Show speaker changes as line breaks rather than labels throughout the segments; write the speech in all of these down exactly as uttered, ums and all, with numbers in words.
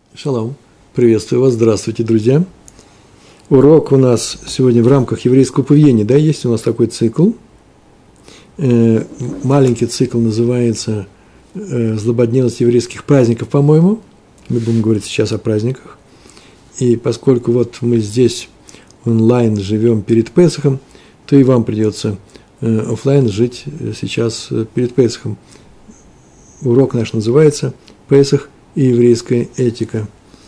Шалом. Приветствую вас. Здравствуйте, друзья. Урок у нас сегодня в рамках еврейского поведения. Да, есть у нас такой цикл. Э, маленький цикл называется э, «Злободневность еврейских праздников», по-моему. Мы будем говорить сейчас о праздниках. И поскольку вот мы здесь онлайн живем перед Песахом, то и вам придется э, офлайн жить сейчас перед Песахом. Урок наш называется «Песах и еврейская этика».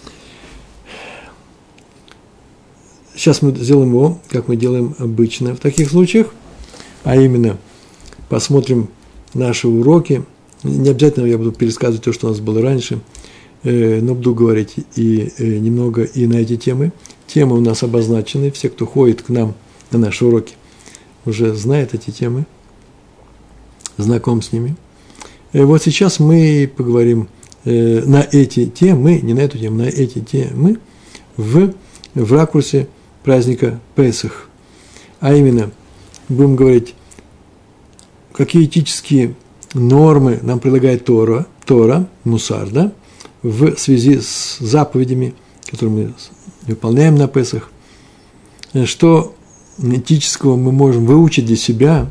Сейчас мы сделаем его, как мы делаем обычно в таких случаях, а именно посмотрим наши уроки. Не обязательно я буду пересказывать то, что у нас было раньше, но буду говорить и немного и на эти темы. Темы у нас обозначены, все, кто ходит к нам на наши уроки, уже знает эти темы, знаком с ними. Вот сейчас мы поговорим на эти темы, не на эту тему, на эти темы в, в ракурсе праздника Песах. А именно, будем говорить, какие этические нормы нам предлагает Тора, Тора, Мусар, да, в связи с заповедями, которые мы выполняем на Песах, что этического мы можем выучить для себя,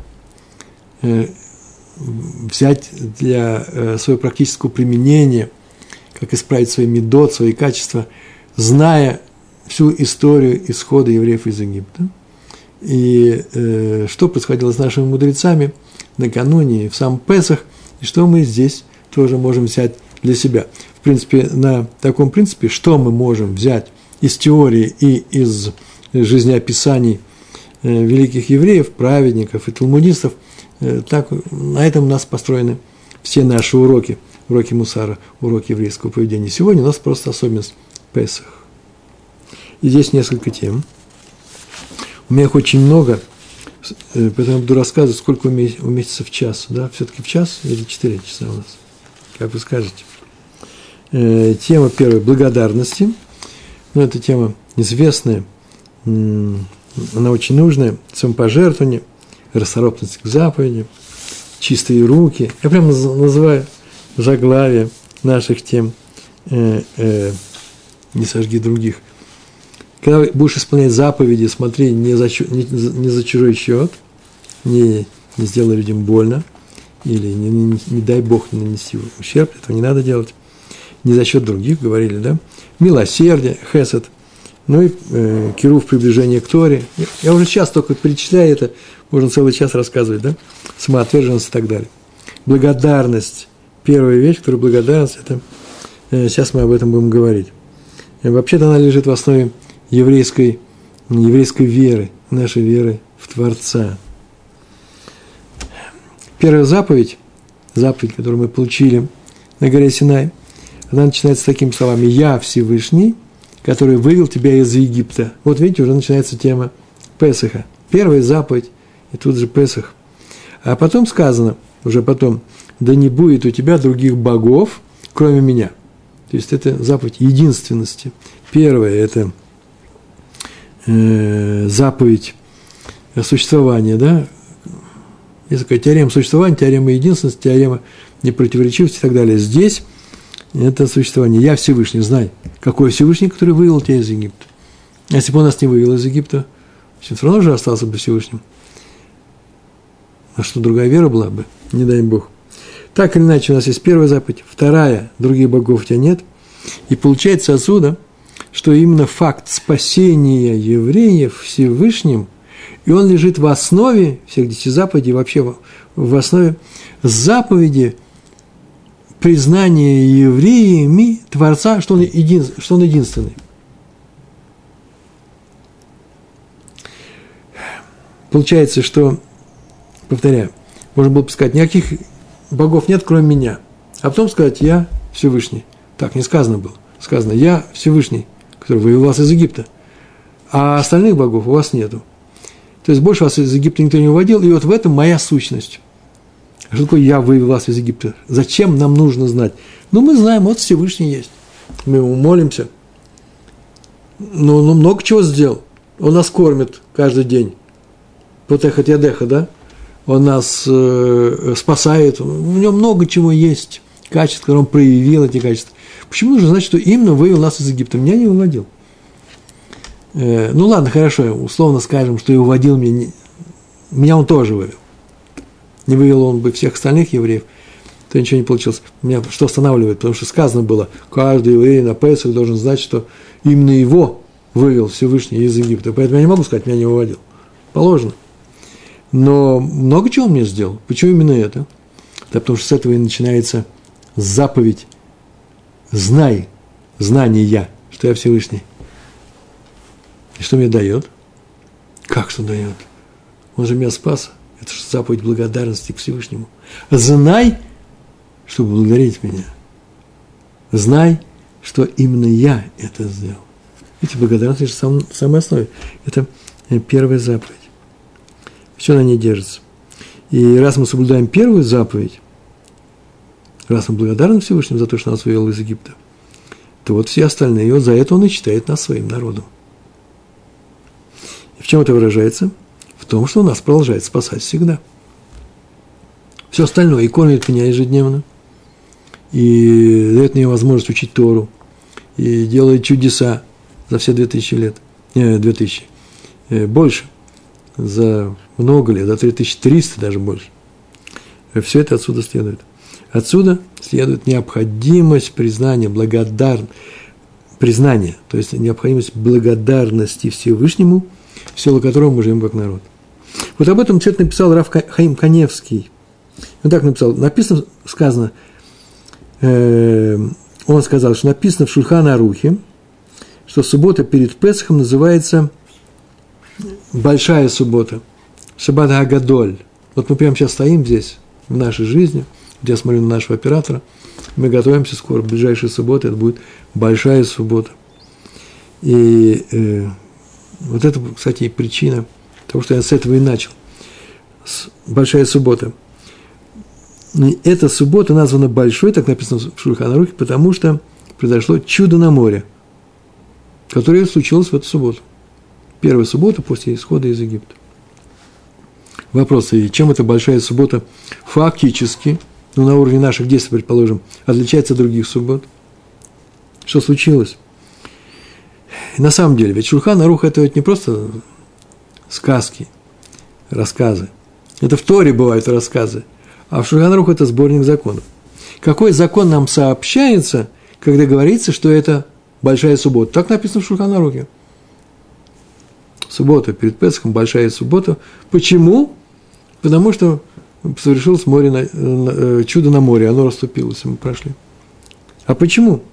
взять для э, своего практического применения, как исправить свои медот, свои качества, зная всю историю исхода евреев из Египта. И э, что происходило с нашими мудрецами накануне, в сам Песах, и что мы здесь тоже можем взять для себя. В принципе, на таком принципе, что мы можем взять из теории и из жизнеописаний э, великих евреев, праведников и талмудистов. Так, на этом у нас построены все наши уроки, уроки Мусара, уроки еврейского поведения. Сегодня у нас просто особенность Песах. И здесь несколько тем. У меня их очень много, поэтому я буду рассказывать, сколько уместится в час. Да? Все-таки в час или четыре часа у нас? Как вы скажете? Тема первая – благодарности. Ну, это тема известная, она очень нужная, самопожертвование, расторопность к заповеди, чистые руки. Я прямо называю заглавие наших тем э, э, «Не сожги других». Когда будешь исполнять заповеди, смотри не за, не, не за чужой счет, не, не сделай людям больно, или не, не, не дай Бог не нанести ущерб, этого не надо делать. Не за счет других, говорили, да? Милосердие, хесед, ну и э, кирув, приближение к Торе. Я уже сейчас только перечисляю это, можно целый час рассказывать, да? Самоотверженность и так далее. Благодарность. Первая вещь, которая благодарность, это э, сейчас мы об этом будем говорить. И вообще-то она лежит в основе еврейской, еврейской веры, нашей веры в Творца. Первая заповедь, заповедь, которую мы получили на горе Синай, она начинается с такими словами: «Я Всевышний, который вывел тебя из Египта». Вот видите, уже начинается тема Песаха. Первая заповедь, и тут же Песах. А потом сказано, уже потом: «Да не будет у тебя других богов, кроме меня». То есть это заповедь единственности. Первая – это э, заповедь существования, да? Есть такая теорема существования, теорема единственности, теорема непротиворечивости и так далее. Здесь это существование. «Я Всевышний», знай, какой Всевышний, который вывел тебя из Египта. Если бы он нас не вывел из Египта, все равно же остался бы Всевышним. А что, другая вера была бы? Не дай Бог. Так или иначе, у нас есть первая заповедь, вторая, других богов у тебя нет. И получается отсюда, что именно факт спасения евреев Всевышним, и он лежит в основе всех десяти заповедей, вообще в основе заповеди признания евреями Творца, что он, един, что он единственный. Получается, что, повторяю, можно было бы сказать, никаких богов нет, кроме меня. А потом сказать: «Я Всевышний». Так не сказано было. Сказано: «Я Всевышний, который вывел вас из Египта». А остальных богов у вас нету. То есть больше вас из Египта никто не выводил, и вот в этом моя сущность. Что такое «я вывел вас из Египта»? Зачем нам нужно знать? Ну, мы знаем, вот Всевышний есть. Мы ему молимся. Но он много чего сделал. Он нас кормит каждый день. Потехат ядеха, да? Он нас э, спасает. У него много чего есть. качеств, которые он проявил эти качества. Почему нужно знать, что именно вывел нас из Египта? Меня не выводил. Э, ну ладно, хорошо, условно скажем, что и выводил меня, не, меня он тоже вывел. Не вывел он бы всех остальных евреев, то ничего не получилось. Меня что останавливает? Потому что сказано было, каждый еврей на Песах должен знать, что именно его вывел Всевышний из Египта. Поэтому я не могу сказать, меня не выводил. Положено. Но много чего он мне сделал. Почему именно это? Да потому что с этого и начинается заповедь «Знай, знание я, что я Всевышний». И что мне дает? Как что дает? Он же меня спас. Это же заповедь благодарности к Всевышнему. Знай, чтобы благодарить меня. Знай, что именно я это сделал. Эти благодарности же в самой основе. Это первая заповедь. Все на ней держится. И раз мы соблюдаем первую заповедь, раз мы благодарны Всевышнему за то, что нас вывел из Египта, то вот все остальные, и вот за это он и считает нас своим народом. И в чем это выражается? В том, что он нас продолжает спасать всегда. Все остальное и кормит меня ежедневно, и дает мне возможность учить Тору, и делает чудеса за все две тысячи лет, не, две тысячи, больше, за много лет, за три тысячи триста даже больше. Все это отсюда следует. Отсюда следует необходимость признания, благодар... признания, то есть необходимость благодарности Всевышнему, в силу которого мы живем как народ. Вот об этом цвет написал Рав Хаим Каневский. Он так написал, написано, сказано, э, он сказал, что написано в Шульхан Арухе, что суббота перед Песахом называется большая суббота, Шаббат Агадоль. Вот мы прямо сейчас стоим здесь, в нашей жизни, где я смотрю на нашего оператора, мы готовимся скоро, в ближайшие субботы, это будет большая суббота. И э, вот это, кстати, причина того, что я с этого и начал. Большая суббота. И эта суббота названа большой, так написано в Шульхан Арухе, потому что произошло чудо на море, которое случилось в эту субботу. Первая суббота после исхода из Египта. Вопрос, и чем эта большая суббота фактически, ну, на уровне наших действий, предположим, отличается от других суббот? Что случилось? И на самом деле, ведь Шульхан Арух – это ведь не просто сказки, рассказы. Это в Торе бывают рассказы, а в Шульхан Арух – это сборник законов. Какой закон нам сообщается, когда говорится, что это большая суббота? Так написано в Шульхан Арухе. Суббота перед Песахом, большая суббота. Почему? Потому что совершилось море, чудо на море, оно расступилось, мы прошли. А почему?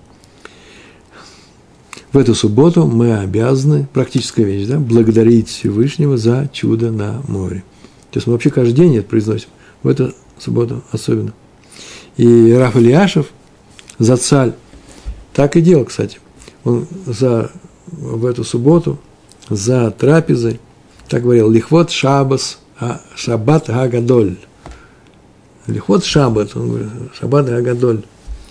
В эту субботу мы обязаны, практическая вещь, да, благодарить Всевышнего за чудо на море. То есть мы вообще каждый день это произносим, в эту субботу особенно. И Рав Ильяшев, Зацаль, так и делал, кстати. Он за, в эту субботу, за трапезой, так говорил, лихвот шабас, а, шаббат агадоль. Лихвот шаббат, он говорит, шаббат агадоль.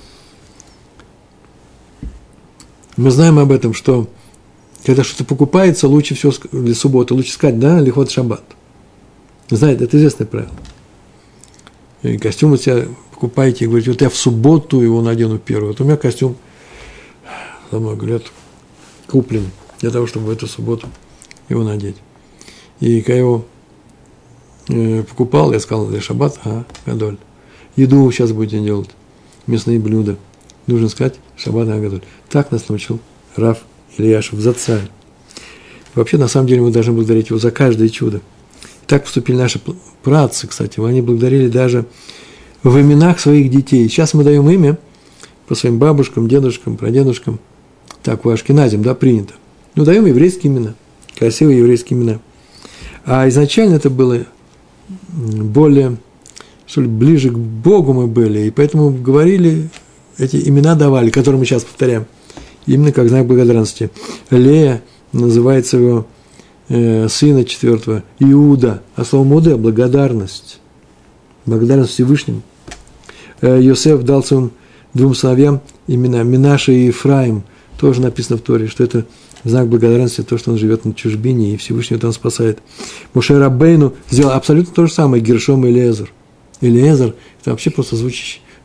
Мы знаем об этом, что когда что-то покупается, лучше всего для субботы, лучше сказать, да, лихвот шаббат. Знаете, это известное правило. И костюм у тебя покупаете, и говорите, вот я в субботу его надену первый. Вот у меня костюм за много лет куплен для того, чтобы в эту субботу его надеть. И когда я его э, покупал, я сказал, для шаббат, а, гадоль. Еду сейчас будете делать, мясные блюда. Нужно сказать шаббат, а, гадоль. Так нас научил Рав Ильяшев Зацаль. Вообще, на самом деле, мы должны благодарить его за каждое чудо. Так поступили наши праотцы, кстати. Они благодарили даже в именах своих детей. Сейчас мы даем имя по своим бабушкам, дедушкам, прадедушкам. Так, у Ашкеназим, да, принято. Ну, даем еврейские имена, красивые еврейские имена. А изначально это было более, что ли, ближе к Богу мы были, и поэтому говорили, эти имена давали, которые мы сейчас повторяем, именно как знак благодарности. Лея называется его э, сына четвертого, Иуда, а слово Муде – благодарность, благодарность Всевышнему. Э, Йосеф дал своим двум сыновьям имена Минаша и Ефраим, тоже написано в Торе, что это знак благодарности, то, что он живет на чужбине, и Всевышний там спасает. Моше Рабейну сделал абсолютно то же самое, Гершом и Элиэзер. Элиэзер – это вообще просто звучащее,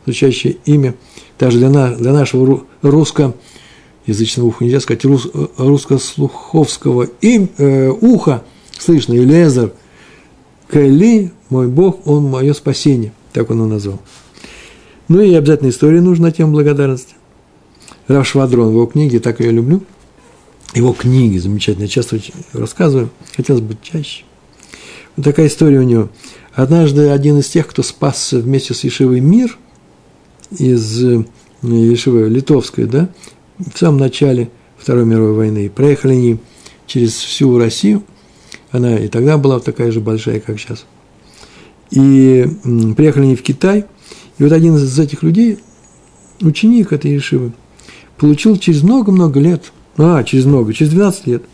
звучащее имя. Даже для, на, для нашего русскоязычного уха, нельзя сказать, рус, русско-слуховского им, э, уха, слышно, Элиэзер, Кэли, мой Бог, он мое спасение. Так он его назвал. Ну и обязательно история нужна на тему благодарности. Рав Швадрон, в его книге, так я люблю, его книги замечательные, часто рассказываю, хотелось бы чаще. Вот такая история у него. Однажды один из тех, кто спасся вместе с Ешивой Мир, из Ешивы Литовской, да, в самом начале Второй мировой войны, проехали они через всю Россию, она и тогда была такая же большая, как сейчас, и приехали они в Китай, и вот один из этих людей, ученик этой Ешивы, получил через много-много лет, а, через много, через двенадцать лет,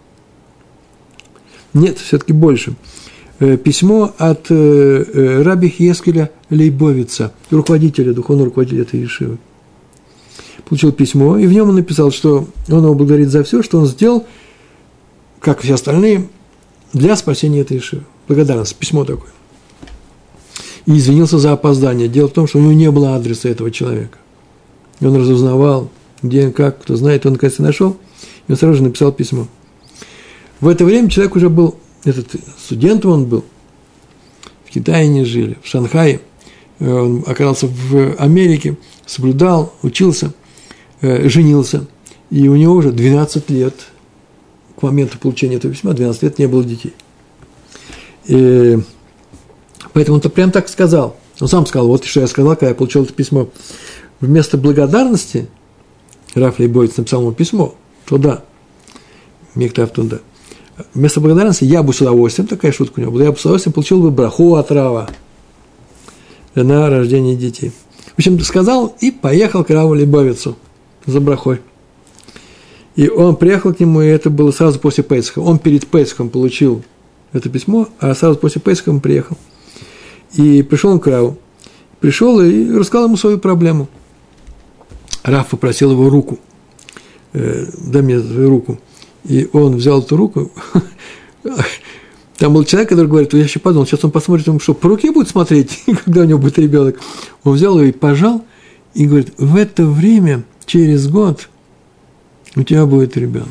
нет, все-таки больше, письмо от раби Хескеля Лейбовица, руководителя, духовного руководителя этой Ешивы. Получил письмо, и в нем он написал, что он его благодарит за все, что он сделал, как и все остальные, для спасения этой Ешивы. Благодарность, письмо такое. И извинился за опоздание. Дело в том, что у него не было адреса этого человека. И он разузнавал, где он, как, кто знает, он, наконец, нашел, и он сразу же написал письмо. В это время человек уже был, этот студентом он был, в Китае не жили, в Шанхае, он оказался в Америке, соблюдал, учился, женился, и у него уже двенадцать лет, к моменту получения этого письма, двенадцать лет не было детей. И поэтому он-то прям так сказал, он сам сказал, вот что я сказал, когда я получил это письмо, вместо благодарности, Рав Лейбовиц написал ему письмо, туда, Мехтав туда, вместо благодарности я бы с удовольствием, такая шутка у него была, я бы с удовольствием получил бы браху от Рава на рождение детей. В общем, сказал и поехал к Раву Лейбовицу за брахой. И он приехал к нему, и это было сразу после Песаха. Он перед Песахом получил это письмо, а сразу после Песаха он приехал. И пришел он к Раву. Пришел и рассказал ему свою проблему. Рав попросил его руку. Дай мне свою руку. И он взял эту руку. Там был человек, который говорит, я еще подумал, сейчас он посмотрит, ему что, по руке будет смотреть, когда у него будет ребенок. Он взял ее и пожал, и говорит, в это время, через год, у тебя будет ребенок.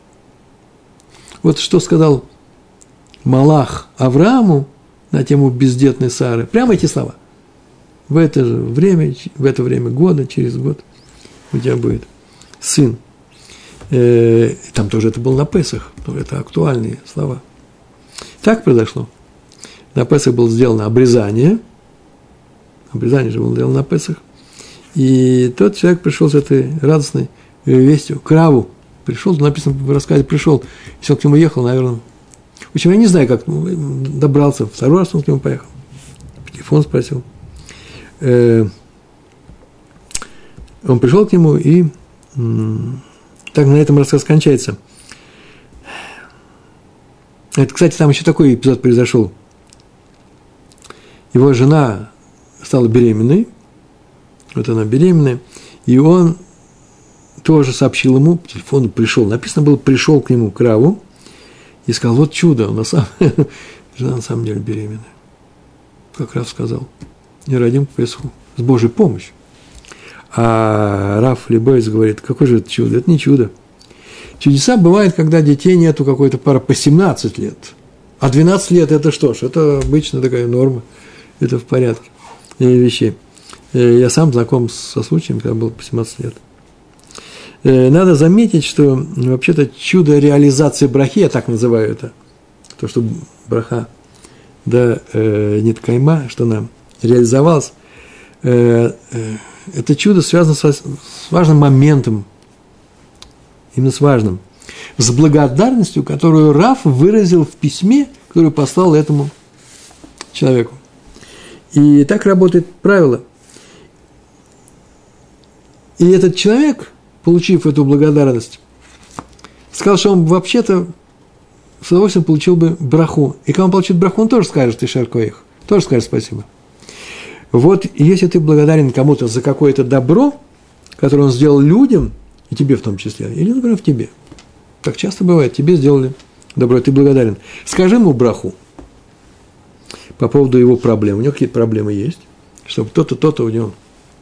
Вот что сказал Малах Аврааму на тему бездетной Сары. Прямо эти слова. В это же время, в это время года, через год у тебя будет сын. Там тоже это было на Песах, это актуальные слова. Так произошло. На Песах было сделано обрезание. Обрезание же было сделано на Песах. И тот человек пришел с этой радостной вестью к Раву. Пришел, написано в рассказе, пришел. Если он к нему ехал, наверное. В общем, я не знаю, как добрался. Второй раз он к нему поехал. По телефону спросил. Он пришел к нему, и так на этом рассказ кончается. Это, кстати, там еще такой эпизод произошел. Его жена стала беременной, вот она беременная, и он тоже сообщил ему, по телефону пришел, написано было, пришел к нему, к Раву, и сказал, вот чудо, он на самом, жена на самом деле беременная. Как Рав сказал, не родим к Песху, с Божьей помощью. А Рав Лейбовиц говорит, какое же это чудо? Это не чудо. Чудеса бывают, когда детей нету какой-то пары по семнадцать лет. А двенадцать лет – это что ж, это обычно такая норма, это в порядке вещей. Я сам знаком со случаем, когда было по семнадцать лет. Надо заметить, что вообще-то чудо реализации брахи, я так называю это, то, что браха, да, нет кайма, что она реализовалась, это чудо связано с важным моментом, именно с важным, с благодарностью, которую Рав выразил в письме, которое послал этому человеку. И так работает правило. И этот человек, получив эту благодарность, сказал, что он вообще-то с удовольствием получил бы браху. И когда он получит браху, он тоже скажет «Ишер коэх», тоже скажет спасибо. Вот если ты благодарен кому-то за какое-то добро, которое он сделал людям, и тебе в том числе, или, например, в тебе. Так часто бывает, тебе сделали добро, и ты благодарен. Скажи ему браху по поводу его проблем. У него какие-то проблемы есть, чтобы то-то, то-то у него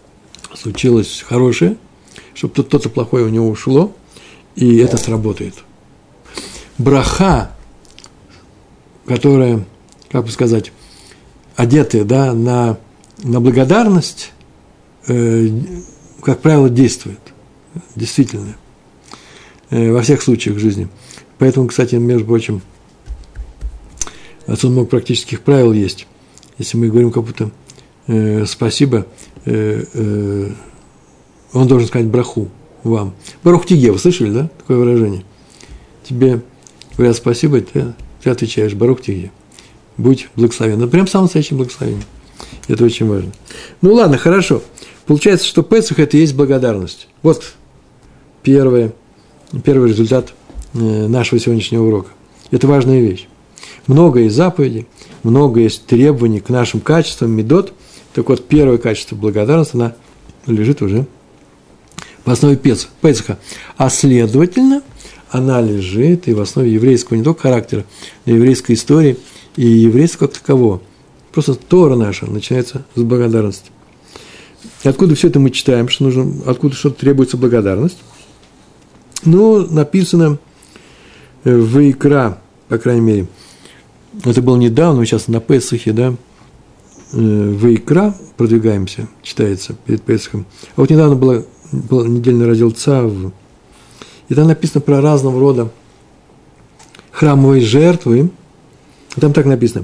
случилось хорошее, чтобы тут что-то плохое у него ушло, и это сработает. Браха, которая, как бы сказать, одетая, да, на, на благодарность, э, как правило, действует. Действительно. Э, во всех случаях жизни. Поэтому, кстати, между прочим, отсюда много практических правил есть. Если мы говорим как будто э, спасибо, э, э, он должен сказать браху вам. Барух тиге, вы слышали, да, такое выражение? Тебе говорят спасибо, ты, ты отвечаешь барух тиге. Будь благословен. Это прям самое настоящее благословение. Это очень важно. Ну ладно, хорошо. Получается, что Песах – это и есть благодарность. Вот первое, первый результат нашего сегодняшнего урока. Это важная вещь. Много есть заповедей, много есть требований к нашим качествам, медот. Так вот, первое качество благодарности, она лежит уже в основе Песаха. А следовательно, она лежит и в основе еврейского не только характера, но и еврейской истории и еврейского как такового. Просто Тора наша начинается с благодарности. И откуда все это мы читаем, что нужно, откуда что-то требуется благодарность? Ну, написано в Ваикра, по крайней мере, это было недавно, сейчас на Песахе, да, Ваикра продвигаемся, читается перед Песахом. А вот недавно было, был недельный раздел Цав, и там написано про разного рода храмовые жертвы. Там так написано: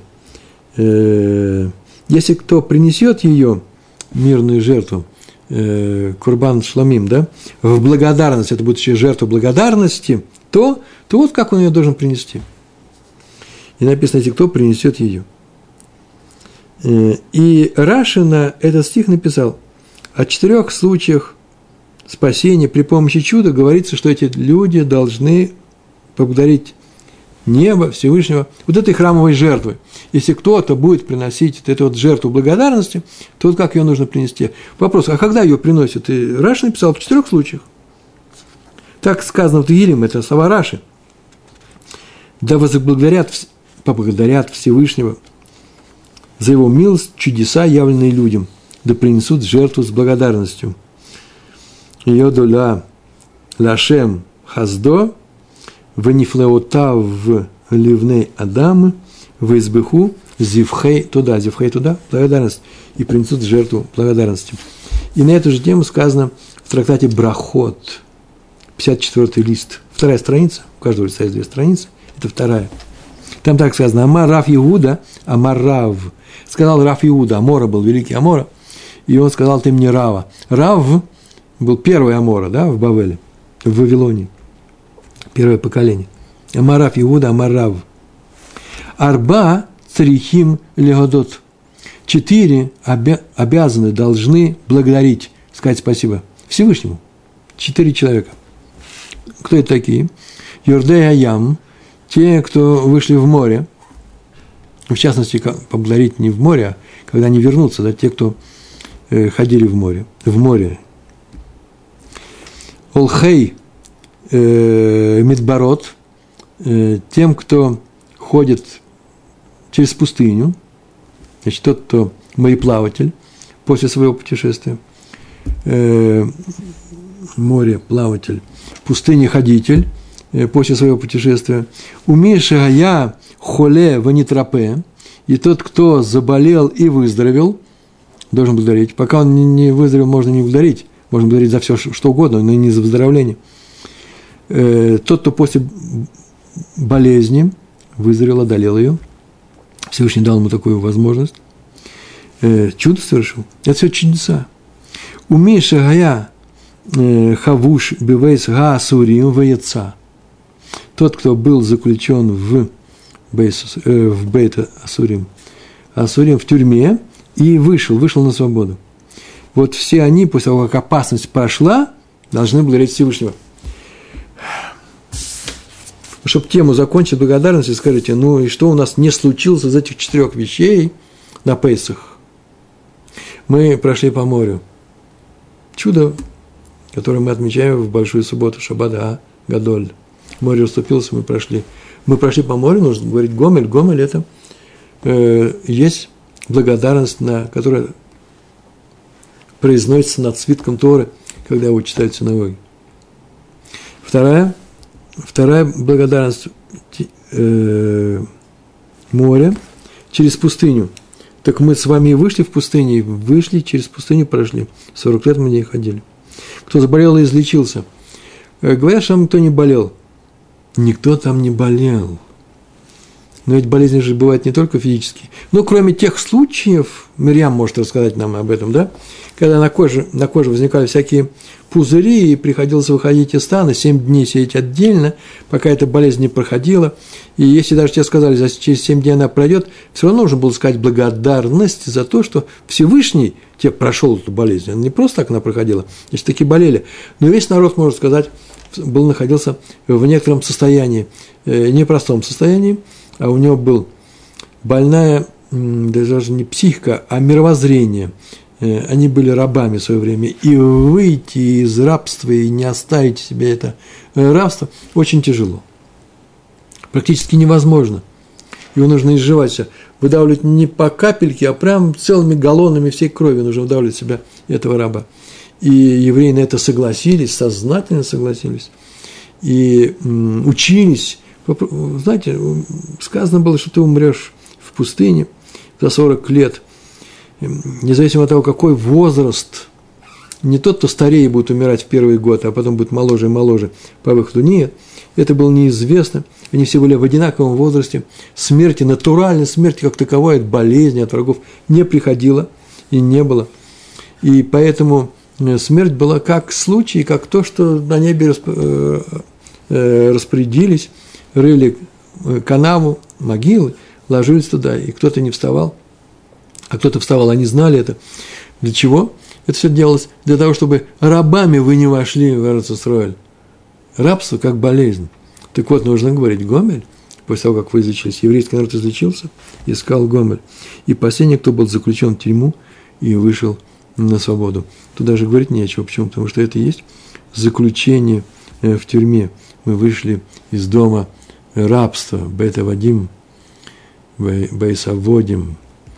если кто принесет ее, мирную жертву, курбан шламим, да, в благодарность, это будет еще жертва благодарности, то, то вот как он ее должен принести. И написано, если кто принесет ее. И Раши на этот стих написал: о четырех случаях спасения при помощи чуда говорится, что эти люди должны поблагодарить небо, Всевышнего, вот этой храмовой жертвы. Если кто-то будет приносить вот эту вот жертву благодарности, то вот как ее нужно принести? Вопрос, а когда ее приносят? И Раши написал в четырех случаях. Так сказано в Тегилим, это слова Раши. Да возблагодарят, поблагодарят Всевышнего за его милость, чудеса, явленные людям, да принесут жертву с благодарностью. Йодуля лашем хаздо, венифлеотав ливней Адамы, в избыху зивхей туда, зивхей туда, благодарность, и принесут жертву благодарности. И на эту же тему сказано в трактате Брахот, пятьдесят четвёртый лист, вторая страница, у каждого листа есть две страницы, это вторая. Там так сказано: Амар Рав Иуда, Амар Рав. Сказал Рав Иуда, Амора был великий Амора, и он сказал: ты мне Рава. Рав был первый Амора, да, в Бавеле, в Вавилоне, первое поколение. Амар Рав Иуда, Амар Рав. Арба црихим легодот. Четыре обя- обязаны, должны благодарить, сказать спасибо Всевышнему. Четыре человека. Кто это такие? Йордей Аям, те, кто вышли в море, в частности, поблагодарить не в море, а когда они вернутся, да, те, кто э, ходили в море, в море. Олхей э, Мидбарот, э, тем, кто ходит через пустыню, значит, тот, кто мореплаватель после своего путешествия, э, море-плаватель, пустыне-ходитель э, после своего путешествия, умешая холе ванитрапе, и тот, кто заболел и выздоровел, должен благодарить. Пока он не выздоровел, можно не благодарить, можно благодарить за все, что угодно, но не за выздоровление. Э, тот, кто после болезни выздоровел, одолел ее, Всевышний дал ему такую возможность, э, чудо совершил. Это все чудеса. Умеша гая хавуш бивейс га асурим ваяца. Тот, кто был заключен в бейт, э, в бейт асурим, асурим в тюрьме и вышел, вышел на свободу. Вот все они, после того, как опасность прошла, должны благодарить Всевышнего. Чтобы тему закончить благодарностью, скажите, ну и что у нас не случилось из этих четырех вещей на Песах? Мы прошли по морю. Чудо, которое мы отмечаем в Большую субботу, Шаббат а-Гадоль. Море расступилось, мы прошли. Мы прошли по морю, нужно говорить Гомель. Гомель – это э, есть благодарность, на, которая произносится над свитком Торы, когда его читают в синагоге. Вторая, вторая благодарность э, море через пустыню. Так мы с вами и вышли в пустыню, и вышли, через пустыню прошли. сорок лет мы не ходили. Кто заболел и излечился. Говорят, что там никто не болел. Никто там не болел. Но ведь болезни же бывают не только физические. Но кроме тех случаев, Мирьям может рассказать нам об этом, да, когда на коже, на коже возникали всякие пузыри, и приходилось выходить из стана, семь дней сидеть отдельно, пока эта болезнь не проходила. И если даже тебе сказали, что через семь дней она пройдет, все равно нужно было сказать благодарность за то, что Всевышний тебе прошел эту болезнь. Не просто так она проходила, если таки болели. Но весь народ, можно сказать, был, находился в некотором состоянии, непростом состоянии, а у него был больная, даже не психика, а мировоззрение. Они были рабами в свое время. И выйти из рабства и не оставить себе это рабство очень тяжело. Практически невозможно. Его нужно изживать все. Выдавливать не по капельке, а прям целыми галлонами всей крови нужно выдавливать себя этого раба. И евреи на это согласились, сознательно согласились. И м, учились. Знаете, сказано было, что ты умрешь в пустыне за сорок лет. Независимо от того, какой возраст, не тот, кто старее будет умирать в первый год, а потом будет моложе и моложе по выходу. Нет, это было неизвестно. Они все были в одинаковом возрасте. Смерти, натуральной смерти как таковой, от болезни, от врагов не приходило и не было. И поэтому смерть была как случай, как то, что на небе распорядились, рыли канаву, могилы, ложились туда, и кто-то не вставал, а кто-то вставал, они знали это. Для чего? Это все делалось для того, чтобы рабами вы не вошли в Эрец-Исроэль. Рабство как болезнь. Так вот, нужно говорить гомель, после того, как вы излечились. Еврейский народ излечился, искал гомель. И последний, кто был заключен в тюрьму и вышел на свободу. Тут даже говорить нечего. Почему? Потому что это и есть заключение в тюрьме. Мы вышли из дома рабства, Бет-Авадим, Бейс-Аводим.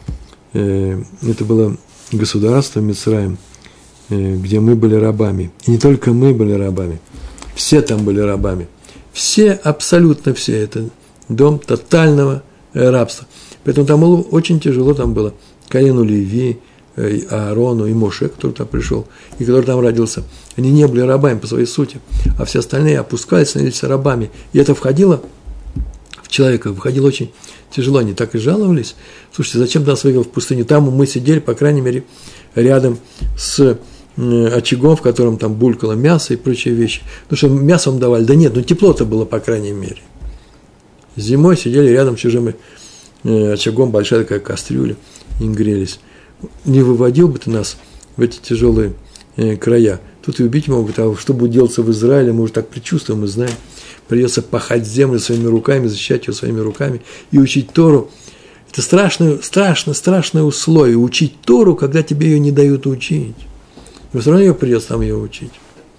Это было государство Мицраим, где мы были рабами. И не только мы были рабами, все там были рабами. Все, абсолютно все. Это дом тотального рабства. Поэтому там было очень тяжело там было. Колену Леви, Аарону и Моше, который там пришел, и который там родился. Они не были рабами по своей сути, а все остальные опускались, становились рабами. И это входило в человека, выходило очень тяжело. Они так и жаловались. Слушайте, зачем нас вывел в пустыню? Там мы сидели, по крайней мере, рядом с очагом, в котором там булькало мясо и прочие вещи. Потому что мясо вам давали. Да нет, ну тепло-то было, по крайней мере. Зимой сидели рядом с чужим очагом, большая такая кастрюля, и грелись. Не выводил бы ты нас в эти тяжелые края. Тут и убить могут, а что будет делаться в Израиле, мы уже так предчувствуем, мы знаем. Придется пахать землю своими руками, защищать ее своими руками и учить Тору. Это страшное, страшное, страшное условие. Учить Тору, когда тебе ее не дают учить. Но все равно ее придется там ее учить.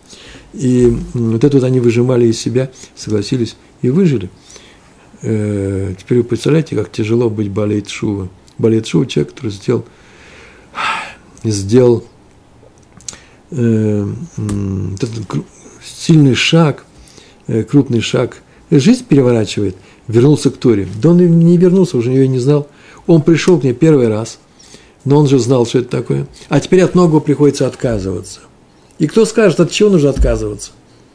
И вот это вот они выжимали из себя, согласились и выжили. Теперь вы представляете, как тяжело быть Балей Тшува. Балей Тшува – человек, который сделал, сделал э, этот сильный шаг, э, крупный шаг. Жизнь переворачивает, вернулся к Торе. Да он не вернулся, уже ее не знал. Он пришел к ней первый раз, но он же знал, что это такое. А теперь от многого приходится отказываться. И кто скажет, от чего нужно отказываться?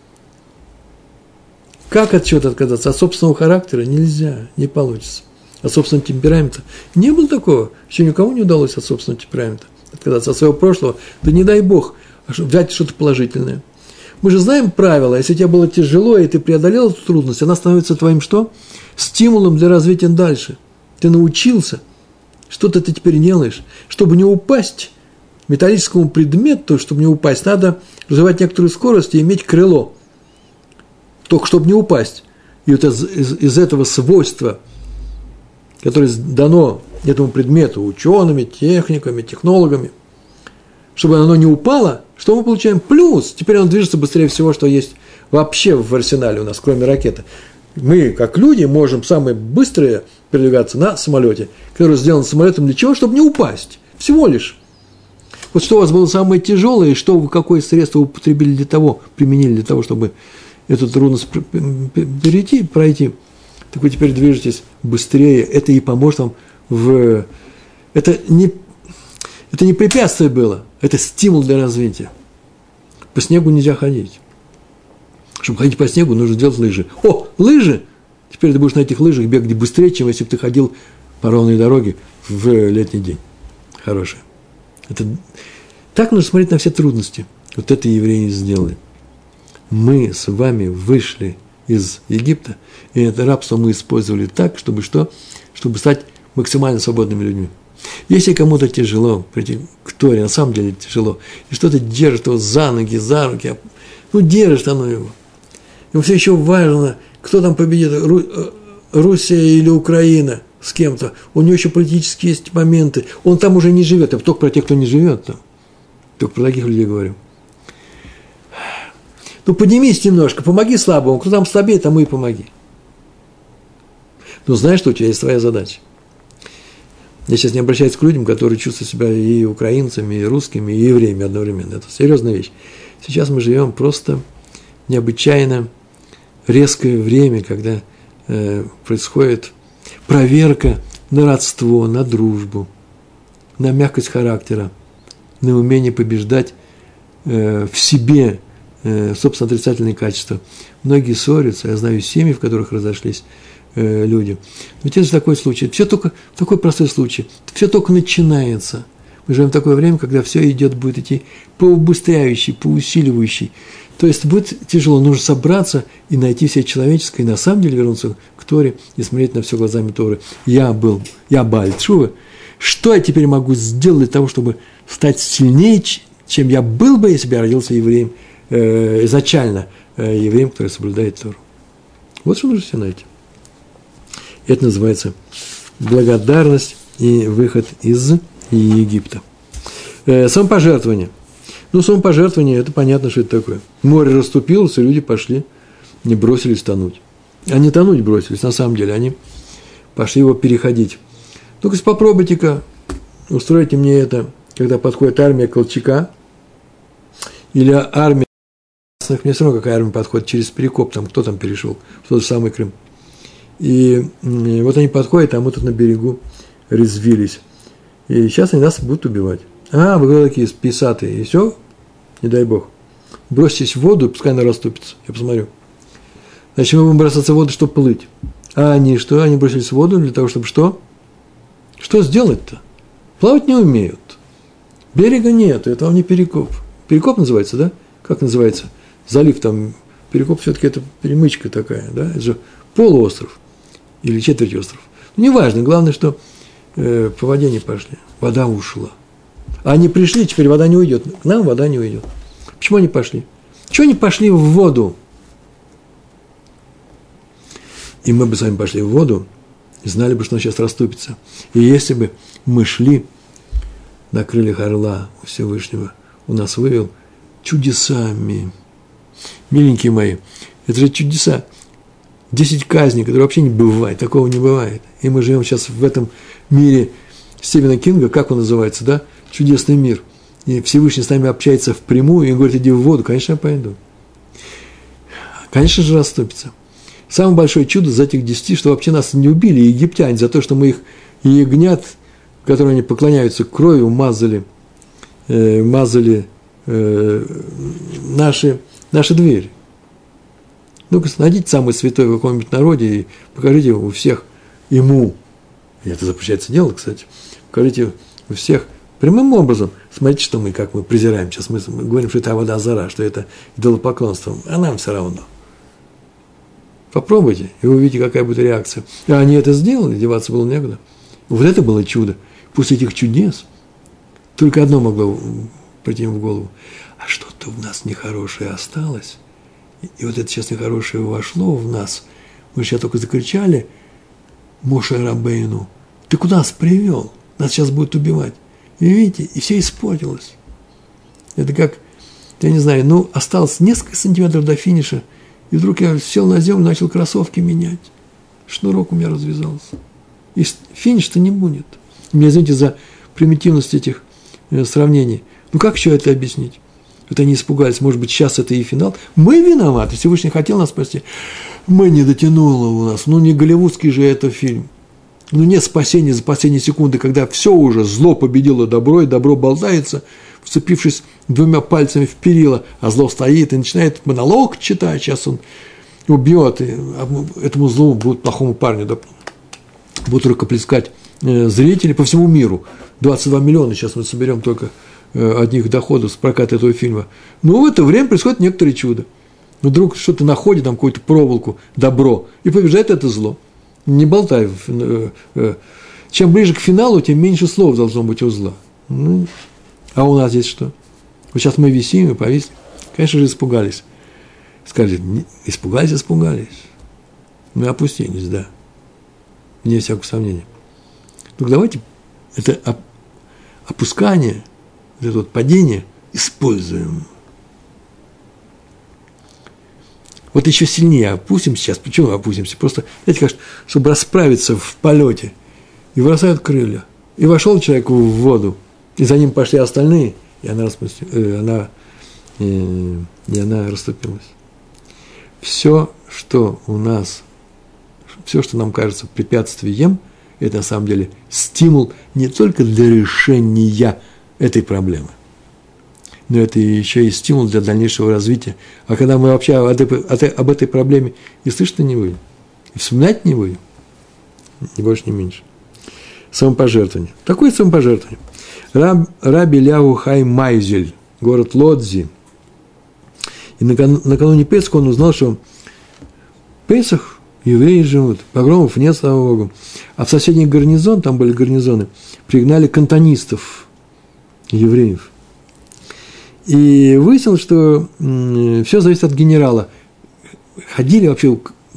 Как от чего-то отказаться? От собственного характера нельзя, не получится. От собственного темперамента. Не было такого, еще никому не удалось от собственного темперамента отказаться, от своего прошлого. Да не дай Бог, взять что-то положительное. Мы же знаем правила, если тебе было тяжело, и ты преодолел эту трудность, она становится твоим что? Стимулом для развития дальше. Ты научился, что-то ты теперь делаешь. Чтобы не упасть металлическому предмету, чтобы не упасть, надо развивать некоторую скорость и иметь крыло. Только чтобы не упасть. И вот из, из, из этого свойства, которое дано этому предмету учеными, техниками, технологами, чтобы оно не упало, что мы получаем? Плюс. Теперь оно движется быстрее всего, что есть вообще в арсенале у нас, кроме ракеты. Мы, как люди, можем самые быстрые передвигаться на самолете, который сделан самолетом для чего? Чтобы не упасть. Всего лишь. Вот что у вас было самое тяжелое, и что вы, какое средство вы употребили для того, применили для того, чтобы эту трудность перейти, пройти, так вы теперь движетесь быстрее. Это и поможет вам в... Это не, это не препятствие было, это стимул для развития. По снегу нельзя ходить. Чтобы ходить по снегу, нужно делать лыжи. О, лыжи! Теперь ты будешь на этих лыжах бегать быстрее, чем если бы ты ходил по ровной дороге в летний день. Хорошее. Это... Так нужно смотреть на все трудности. Вот это евреи сделали. Мы с вами вышли из Египта, и это рабство мы использовали так, чтобы что? Чтобы стать максимально свободными людьми. Если кому-то тяжело прийти к Торе, на самом деле тяжело, и что-то держит его за ноги, за руки, ну, держит оно его. Ему все еще важно, кто там победит, Ру, Руссия или Украина с кем-то. У него еще политические есть моменты. Он там уже не живет. Я только про тех, кто не живет там. Только про таких людей говорю. Ну, поднимись немножко, помоги слабому. Кто там слабее, тому и помоги. Ну, знаешь, что у тебя есть твоя задача. Я сейчас не обращаюсь к людям, которые чувствуют себя и украинцами, и русскими, и евреями одновременно. Это серьезная вещь. Сейчас мы живем просто необычайно резкое время, когда э, происходит проверка на родство, на дружбу, на мягкость характера, на умение побеждать э, в себе, э, собственно, отрицательные качества. Многие ссорятся, я знаю семьи, в которых разошлись э, люди. Ведь это же такой случай, все только, такой простой случай, все только начинается. Мы живем в такое время, когда все идет, будет идти по убыстряющей, по усиливающей. То есть будет тяжело, нужно собраться и найти все человеческое, и на самом деле вернуться к Торе и смотреть на все глазами Торы. Я был, я Бааль Тшува. Что я теперь могу сделать для того, чтобы стать сильнее, чем я был бы, если бы я родился евреем, э, изначально э, евреем, который соблюдает Тору. Вот что нужно все найти. Это называется благодарность и выход из Египта. Э, самопожертвование. Ну, самопожертвование, это понятно, что это такое. Море расступилось, и люди пошли, не бросились тонуть. Они тонуть бросились, на самом деле, они пошли его переходить. Только попробуйте-ка, устройте мне это, когда подходит армия Колчака, или армия красных, мне все равно какая армия подходит, через Перекоп, там кто там перешел, в тот же самый Крым. И, и вот они подходят, а мы тут на берегу резвились. И сейчас они нас будут убивать. А, вы кто такие писатые, и все, не дай бог. Бросьтесь в воду, пускай она расступится, я посмотрю. Значит, мы будем бросаться в воду, чтобы плыть. А они что? Они бросились в воду для того, чтобы что? Что сделать-то? Плавать не умеют. Берега нет, это вам не Перекоп. Перекоп называется, да? Как называется? Залив там, Перекоп все-таки это перемычка такая, да? Это же полуостров или четверть остров. Ну, неважно, главное, что э, по воде не пошли, вода ушла. А они пришли, теперь вода не уйдет. К нам вода не уйдет. Почему они пошли? Чего они пошли в воду? И мы бы с вами пошли в воду, и знали бы, что она сейчас расступится. И если бы мы шли на крыльях орла у Всевышнего, у нас вывел чудесами. Миленькие мои, это же чудеса. Десять казней, которые вообще не бывает, такого не бывает. И мы живем сейчас в этом мире Стивена Кинга, как он называется, да? Чудесный мир. И Всевышний с нами общается впрямую и говорит, иди в воду. Конечно, я пойду. Конечно же, расступится. Самое большое чудо за этих десяти, что вообще нас не убили египтяне, за то, что мы их ягнят, которые они поклоняются кровью, мазали, э, мазали э, наши, наши двери. Ну-ка, найдите самый святой в каком-нибудь народе и покажите у всех ему, и это запрещается дело, кстати, покажите у всех прямым образом, смотрите, что мы, как мы презираем сейчас, мы, мы говорим, что это авода зара, что это идолопоклонство, а нам все равно. Попробуйте, и вы увидите, какая будет реакция. А они это сделали, деваться было некуда. Вот это было чудо. После этих чудес только одно могло прийти им в голову. А что-то в нас нехорошее осталось. И вот это сейчас нехорошее вошло в нас. Мы сейчас только закричали Моше Рабейну, ты куда нас привел? Нас сейчас будут убивать. И видите, и все испортилось. Это как, я не знаю, ну, осталось несколько сантиметров до финиша, и вдруг я сел на землю, начал кроссовки менять. Шнурок у меня развязался. И финиш-то не будет. Меня, извините за примитивность этих э, сравнений. Ну, как еще это объяснить? Вот они испугались, может быть, сейчас это и финал. Мы виноваты, Всевышний хотел нас спасти. Мы не дотянуло у нас. Ну, не голливудский же это фильм. Ну, нет спасения за последние секунды, когда все уже, зло победило добро, и добро болтается, вцепившись двумя пальцами в перила, а зло стоит и начинает монолог читать. Сейчас он убьет, и этому злу будут, плохому парню, да, будут рукоплескать зрители по всему миру. двадцать два миллиона сейчас мы соберем только одних доходов с проката этого фильма. Но в это время происходит некоторое чудо. Вдруг что-то находит, там какую-то проволоку, добро, и побеждает это зло. Не болтай. Чем ближе к финалу, тем меньше слов должно быть у зла. Ну, а у нас здесь что? Вот сейчас мы висим и повисли. Конечно же, испугались. Скажите, испугались, испугались. Мы опустились, да. Не всякого сомнения. Ну, давайте это опускание, вот это вот падение используем. Вот еще сильнее опустимся сейчас. Почему опустимся? Просто, знаете, как, чтобы расправиться в полете. И бросают крылья. И вошел человек в воду, и за ним пошли остальные, и она, распусти, э, она, э, и она расступилась. Все, что у нас, все, что нам кажется препятствием, это на самом деле стимул не только для решения этой проблемы, но это еще и стимул для дальнейшего развития. А когда мы вообще об этой, об этой проблеме и слышать не будем, и вспоминать не будем, ни больше, ни меньше. Самопожертвование. Такое самопожертвование. Раб, Раби Ляу Хай Майзель, город Лодзи. И накануне Песаха он узнал, что в Песах евреи живут, погромов нет, слава Богу. А в соседний гарнизон, там были гарнизоны, пригнали кантонистов, евреев. И выяснилось, что все зависит от генерала. Ходили вообще...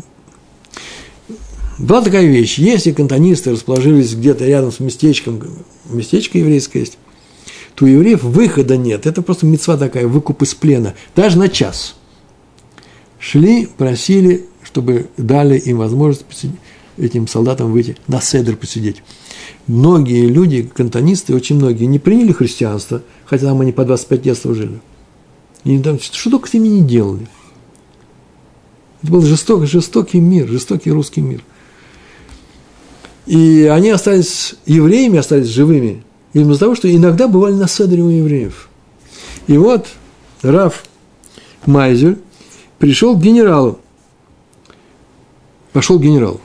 Была такая вещь, если кантонисты расположились где-то рядом с местечком, местечко еврейское есть, то у евреев выхода нет. Это просто мицва такая, выкуп из плена. Даже на час. Шли, просили, чтобы дали им возможность посидеть, этим солдатам выйти на седер посидеть. Многие люди, кантонисты, очень многие, не приняли христианство, хотя там они по двадцать пять лет служили. И там, что только с ними не делали. Это был жестокий, жестокий мир, жестокий русский мир. И они остались евреями, остались живыми, именно из-за того, что иногда бывали на седере у евреев. И вот Рав Майзель пришел к генералу, пошел к генералу.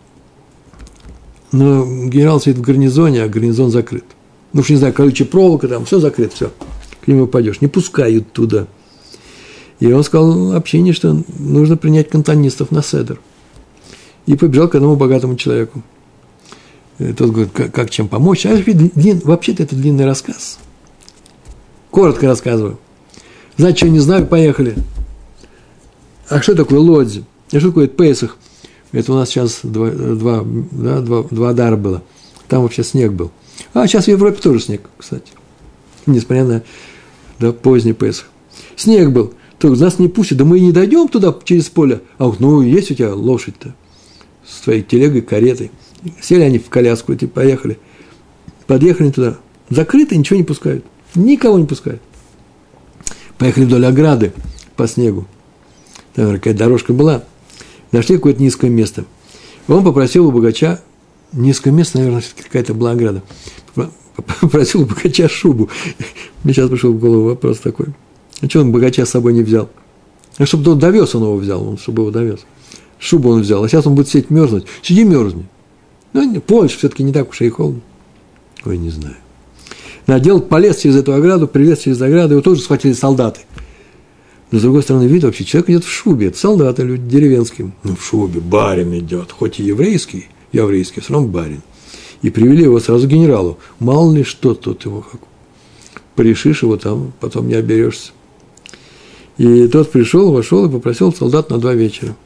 Но генерал сидит в гарнизоне, а гарнизон закрыт. Ну уж не знаю, колючая проволока, там все закрыто, все. К нему пойдешь, не пускают туда. И он сказал общине, что нужно принять кантонистов на седер. И побежал к одному богатому человеку. Тот говорит, как, как чем помочь. А длин, вообще-то это длинный рассказ. Коротко рассказываю. Знаете, что не знаю, поехали. А что такое Лодзи? А что такое Песах? Это у нас сейчас два, два, да, два, два дара было. Там вообще снег был. А сейчас в Европе тоже снег, кстати. Несмотря на да, поздний Песах. Снег был. Только нас не пустят. Да мы и не дойдем туда через поле. А вот, ну, есть у тебя лошадь-то с твоей телегой, каретой. Сели они в коляску и поехали. Подъехали туда. Закрыто, ничего не пускают. Никого не пускают. Поехали вдоль ограды по снегу. Там какая-то дорожка была. Нашли какое-то низкое место. Он попросил у богача, низкое место, наверное, какая-то была ограда. Попросил у богача шубу. Мне сейчас пришел в голову вопрос такой. А что он богача с собой не взял? А чтобы он довез, он его взял, он чтобы его довез. Шубу он взял, а сейчас он будет сидеть мерзнуть. Сиди мерзни. Ну, Польша все-таки не так уж и холодно. Ой, не знаю. Надел, полез через эту ограду, прилез через ограду, его тоже схватили солдаты. Но, с другой стороны, видит вообще, человек идет в шубе, это солдаты, люди деревенские. Ну, в шубе, барин идет, хоть и еврейский, еврейский, все равно барин. И привели его сразу к генералу. Мало ли что тут его, как порешишь его там, потом не оберешься. И тот пришел, вошел и попросил солдат на два вечера.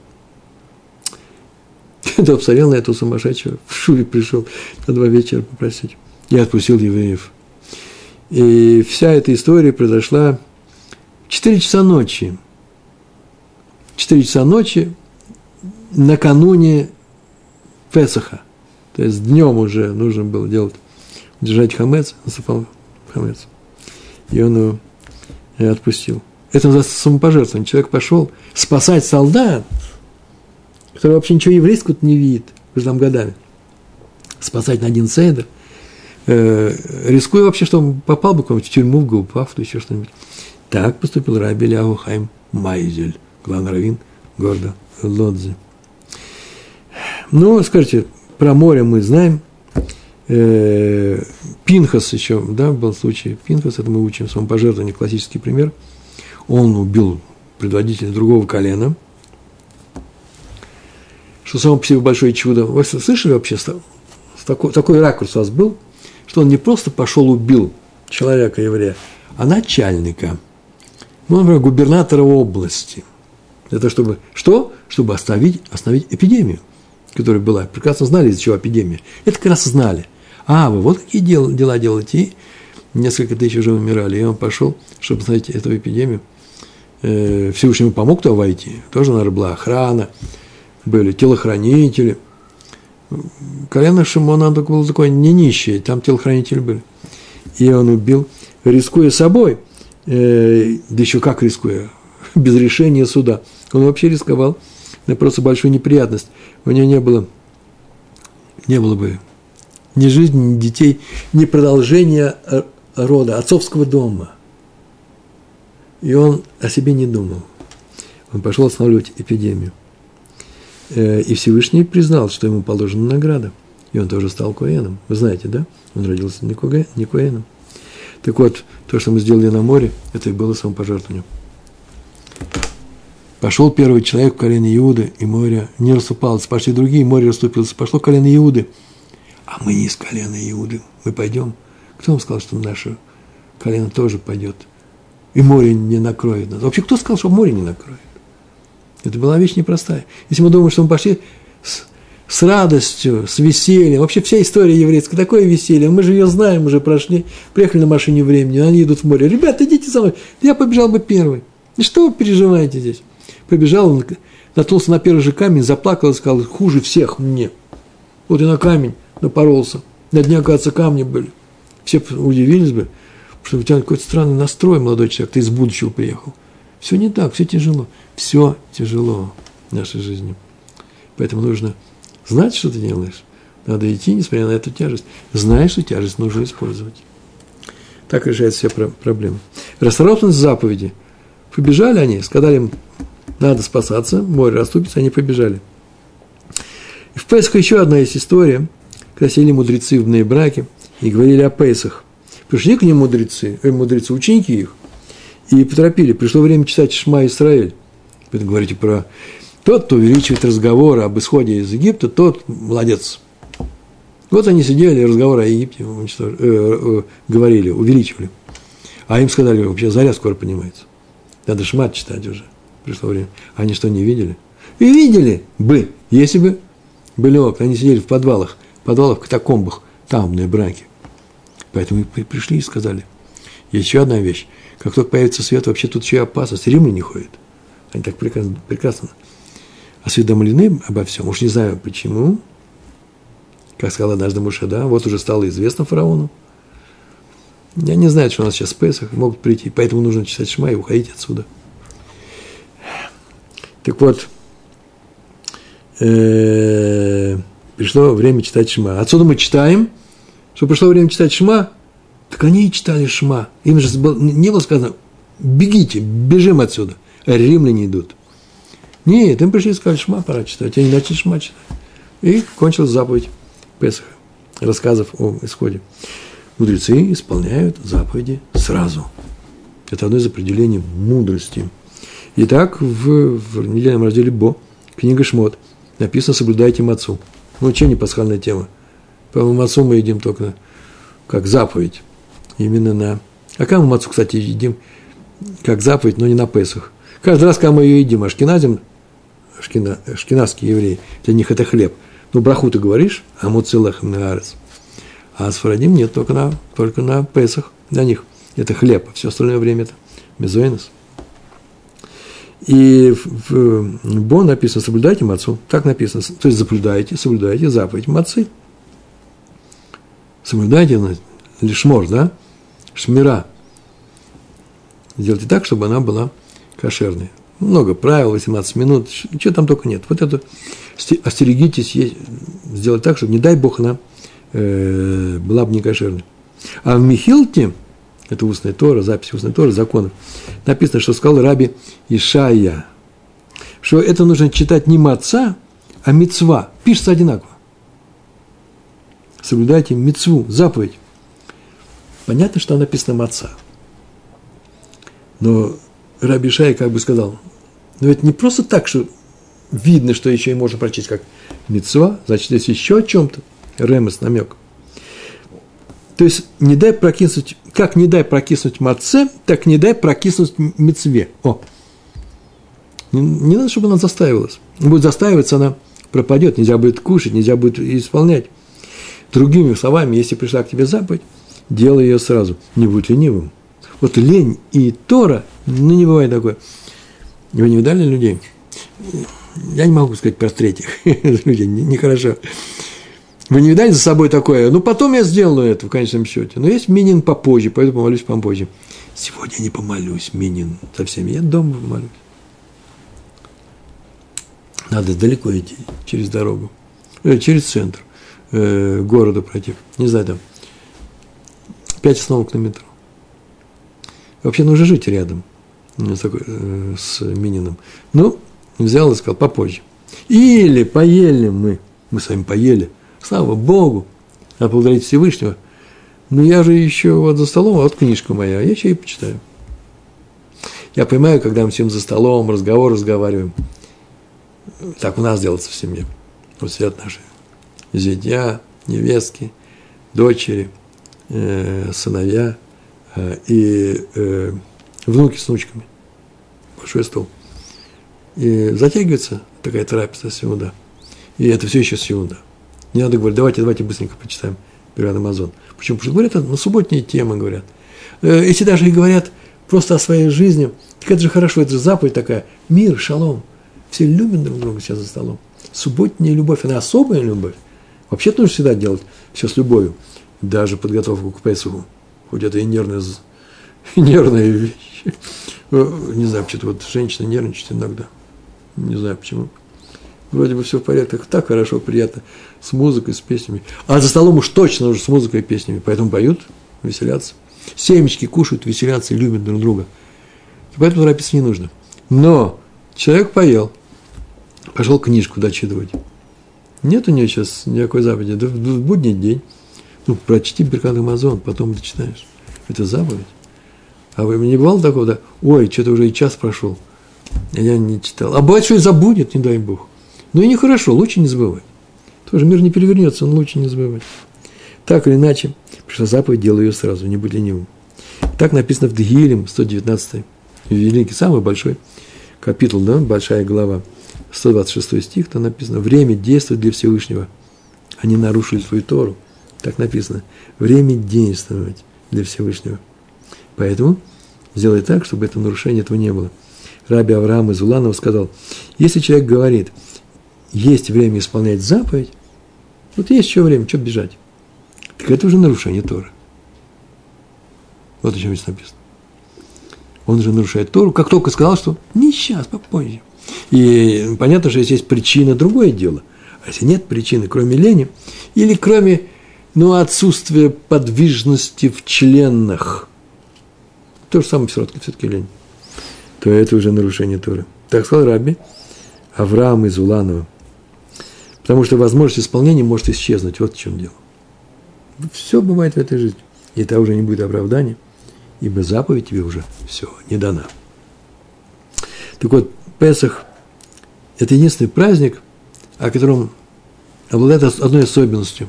Тот посмотрел на эту сумасшедшего, в шубе пришел на два вечера попросить. И отпустил евреев. И вся эта история произошла в четыре часа ночи. четыре часа ночи накануне Песаха. То есть днем уже нужно было делать, держать хамец, насыпал хамец. и он его отпустил. Это называется самопожертвование. Человек пошел спасать солдат, который вообще ничего еврейского не видит, уже там годами. Спасать на один седер, э, рискуя вообще, что он попал бы в тюрьму, в Гауптвафту, еще что-нибудь. Так поступил Раби Эляху Хаим Майзель, главный раввин города Лодзи. Ну, скажите, про море мы знаем. Э, Пинхас еще, да, был случай. Пинхас, это мы учим самопожертвование, классический пример. Он убил предводителя другого колена, что само по себе большое чудо. Вы слышали вообще, такой, такой ракурс у вас был, что он не просто пошел убил человека, еврея, а начальника, ну, например, губернатора области. Это чтобы, что? Чтобы остановить, остановить эпидемию, которая была. Прекрасно знали, из-за чего эпидемия. Это как раз знали. А, вы вот какие дела, дела делаете. И несколько тысяч уже умирали. И он пошел, чтобы остановить эту эпидемию. Всевышнему помог туда войти. Тоже, наверное, была охрана, были телохранители. Колено Шимона было такое не нищее, там телохранители были. И он убил, рискуя собой, э, да еще как рискуя, без решения суда. Он вообще рисковал на просто большую неприятность. У него не было, не было бы ни жизни, ни детей, ни продолжения рода, отцовского дома. И он о себе не думал. Он пошел останавливать эпидемию. И Всевышний признал, что ему положена награда. И он тоже стал коэном. Вы знаете, да? Он родился не коэном. Так вот, то, что мы сделали на море, это и было самопожертвованием. Пошел первый человек в колено Иуды, и море не расступалось. Пошли другие, море расступилось. Пошло колено Иуды. А мы не из колена Иуды. Мы пойдем. Кто вам сказал, что наше колено тоже пойдет? И море не накроет нас. Вообще, кто сказал, что море не накроет? Это была вещь непростая. Если мы думаем, что мы пошли с, с радостью, с весельем, вообще вся история еврейская, такое веселье, мы же ее знаем, уже прошли, приехали на машине времени, они идут в море. Ребята, идите со мной, я побежал бы первый. И что вы переживаете здесь? Побежал, наткнулся на первый же камень, заплакал и сказал, хуже всех мне. Вот и на камень напоролся. На дне, оказывается, камни были. Все удивились бы, что у тебя какой-то странный настрой, молодой человек, ты из будущего приехал. Все не так, все тяжело. Все тяжело в нашей жизни. Поэтому нужно знать, что ты делаешь. Надо идти, несмотря на эту тяжесть. Знаешь, что тяжесть нужно использовать. Так решаются все проблемы. Расторопность заповеди. Побежали они, сказали им, надо спасаться, море расступится, они побежали. И в Песах еще одна есть история, когда сели мудрецы в бней-браке и говорили о Песах. Пришли к ним мудрецы, э, мудрецы, ученики их, и поторопили. Пришло время читать Шма Исраэль. Вы говорите про тот, кто увеличивает разговоры об исходе из Египта, тот молодец. Вот они сидели, разговоры о Египте уничтож... э, э, говорили, увеличивали. А им сказали, вообще заря скоро поднимается. Надо Шмат читать уже. Пришло время. Они что, не видели? И видели бы, если бы были окна. Они сидели в подвалах, в подвалах, в катакомбах, там, на браке. Поэтому и пришли и сказали. Есть еще одна вещь. Как только появится свет, вообще тут еще и опасность. Римляне ходят. Они так прекрасно, прекрасно осведомлены обо всем. Уж не знаю почему. Как сказал однажды Моше, да, вот уже стало известно фараону. Я не знаю, что у нас сейчас в Песах, могут прийти. Поэтому нужно читать Шма и уходить отсюда. Так вот, пришло время читать Шма. Отсюда мы читаем, что пришло время читать Шма. Так они и читали Шма. Им же не было сказано, бегите, бежим отсюда. А римляне идут. Нет, им пришли и сказали, Шма пора читать. Они начали Шма читать. И кончилась заповедь Песаха, рассказов о исходе. Мудрецы исполняют заповеди сразу. Это одно из определений мудрости. Итак, в, в недельном разделе Бо, книга Шмот, написано «Соблюдайте мацу». Ну, что не пасхальная тема? По-моему, мацу мы едим только как заповедь. Именно на... А когда мы мацу, кстати, едим как заповедь, но не на Песах. Каждый раз, когда мы ее едим, ашкеназим, ашкена, ашкеназские евреи, для них это хлеб. Ну, браху ты говоришь, а муцелех меарец. А сфарадим нет, только на, только на Песах для них. Это хлеб, а все остальное время это мезоинос. И в, в Бо написано «соблюдайте мацу». Так написано. То есть соблюдайте, соблюдайте заповедь мацы. Соблюдайте лишмор, да? Шмира. Сделайте так, чтобы она была кошерной. Много правил, восемнадцать минут, ничего там только нет. Вот это остерегитесь, сделать так, чтобы, не дай Бог, она э, была бы не кошерной. А в Мехилте, это устная Тора, запись устной Торы, законов, написано, что сказал раби Ишайя, что это нужно читать не маца, а мицва. Пишется одинаково. Соблюдайте мицву, заповедь. Понятно, что написано маца. Но раби Ишайя как бы сказал, но это не просто так, что видно, что еще и можно прочесть как мицва, значит, здесь еще о чем-то. Ремес, намек. То есть, не дай прокиснуть, как не дай прокиснуть маце, так не дай прокиснуть мицве. О! Не, не надо, чтобы она застаивалась. Будет застаиваться, она пропадет, нельзя будет кушать, нельзя будет исполнять. Другими словами, если пришла к тебе заповедь, делай ее сразу, не будь ленивым. Вот лень и Тора, ну, не бывает такое. Вы не видали людей? Я не могу сказать про третьих людей, нехорошо. Вы не видали за собой такое? Ну, потом я сделаю это в конечном счете. Но есть минин попозже, поэтому помолюсь попозже. Сегодня не помолюсь, минин, со всеми. Я дома помолюсь. Надо далеко идти, через дорогу, э, через центр э, города пройти. Не знаю, там пять остановок на метро. Вообще нужно жить рядом с, такой, э, с Мининым. Ну, взял и сказал, попозже. Или поели мы, мы с вами поели, слава Богу, поблагодарить Всевышнего. Но я же еще вот за столом, а вот книжка моя, я еще и почитаю. Я понимаю, когда мы сидим за столом, разговор разговариваем, так у нас делается в семье. Вот сидят наши зятья, невестки, дочери, э, сыновья э, и э, внуки с внучками. Большой стол. И затягивается такая трапеза сеуда. И это все еще сеуда. Не надо говорить, давайте, давайте быстренько почитаем Перат Амазон. Почему? Потому что говорят, на субботние темы говорят. Э, если даже и говорят просто о своей жизни, так это же хорошо, это же заповедь такая. Мир, шалом. Все любят друг друга сейчас за столом. Субботняя любовь, она особая любовь. Вообще нужно всегда делать все с любовью. Даже подготовку к Песаху. Хоть это и нервная, нервная вещь. Не знаю, почему-то вот женщина нервничает иногда. Не знаю почему. Вроде бы все в порядке. Так хорошо, приятно. С музыкой, с песнями. А за столом уж точно уже с музыкой и песнями. Поэтому поют, веселятся. Семечки кушают, веселятся и любят друг друга. Поэтому торопиться не нужно. Но человек поел. Пошел книжку дочитывать. Нет у нее сейчас никакой заповеди. Да в будний день. Ну, прочти Перат Амазон, потом дочитаешь. Это заповедь. А вы не бывало такого, да? Ой, что-то уже и час прошел. Я не читал. А бывает, что и забудет, не дай Бог. Ну и нехорошо, лучше не забывать. Тоже мир не перевернется, но лучше не забывать. Так или иначе, пришла заповедь, делай ее сразу, не будь ленивым. Так написано в Дгилем, сто девятнадцатый, великий, самый большой капитул, да, большая глава, сто двадцать шестой стих, там написано, время действует для Всевышнего. Они нарушили свою Тору. Так написано, время действовать для Всевышнего. Поэтому сделай так, чтобы это нарушение этого не было. Раби Авраам из Уланова сказал, если человек говорит, есть время исполнять заповедь, вот есть еще время, что бежать? Так это уже нарушение Торы. Вот о чем здесь написано. Он уже нарушает Тору, как только сказал, что не сейчас, попозже. И понятно, что если есть причина, другое дело. А если нет причины, кроме лени, или кроме ну, отсутствия подвижности в членах, то же самое все-таки лень, то это уже нарушение Торы. Так сказал Раби Авраам из Уланова. Потому что возможность исполнения может исчезнуть. Вот в чем дело. Все бывает в этой жизни. И это уже не будет оправдания, ибо заповедь тебе уже все не дана. Так вот, Песах – это единственный праздник, о котором обладает одной особенностью.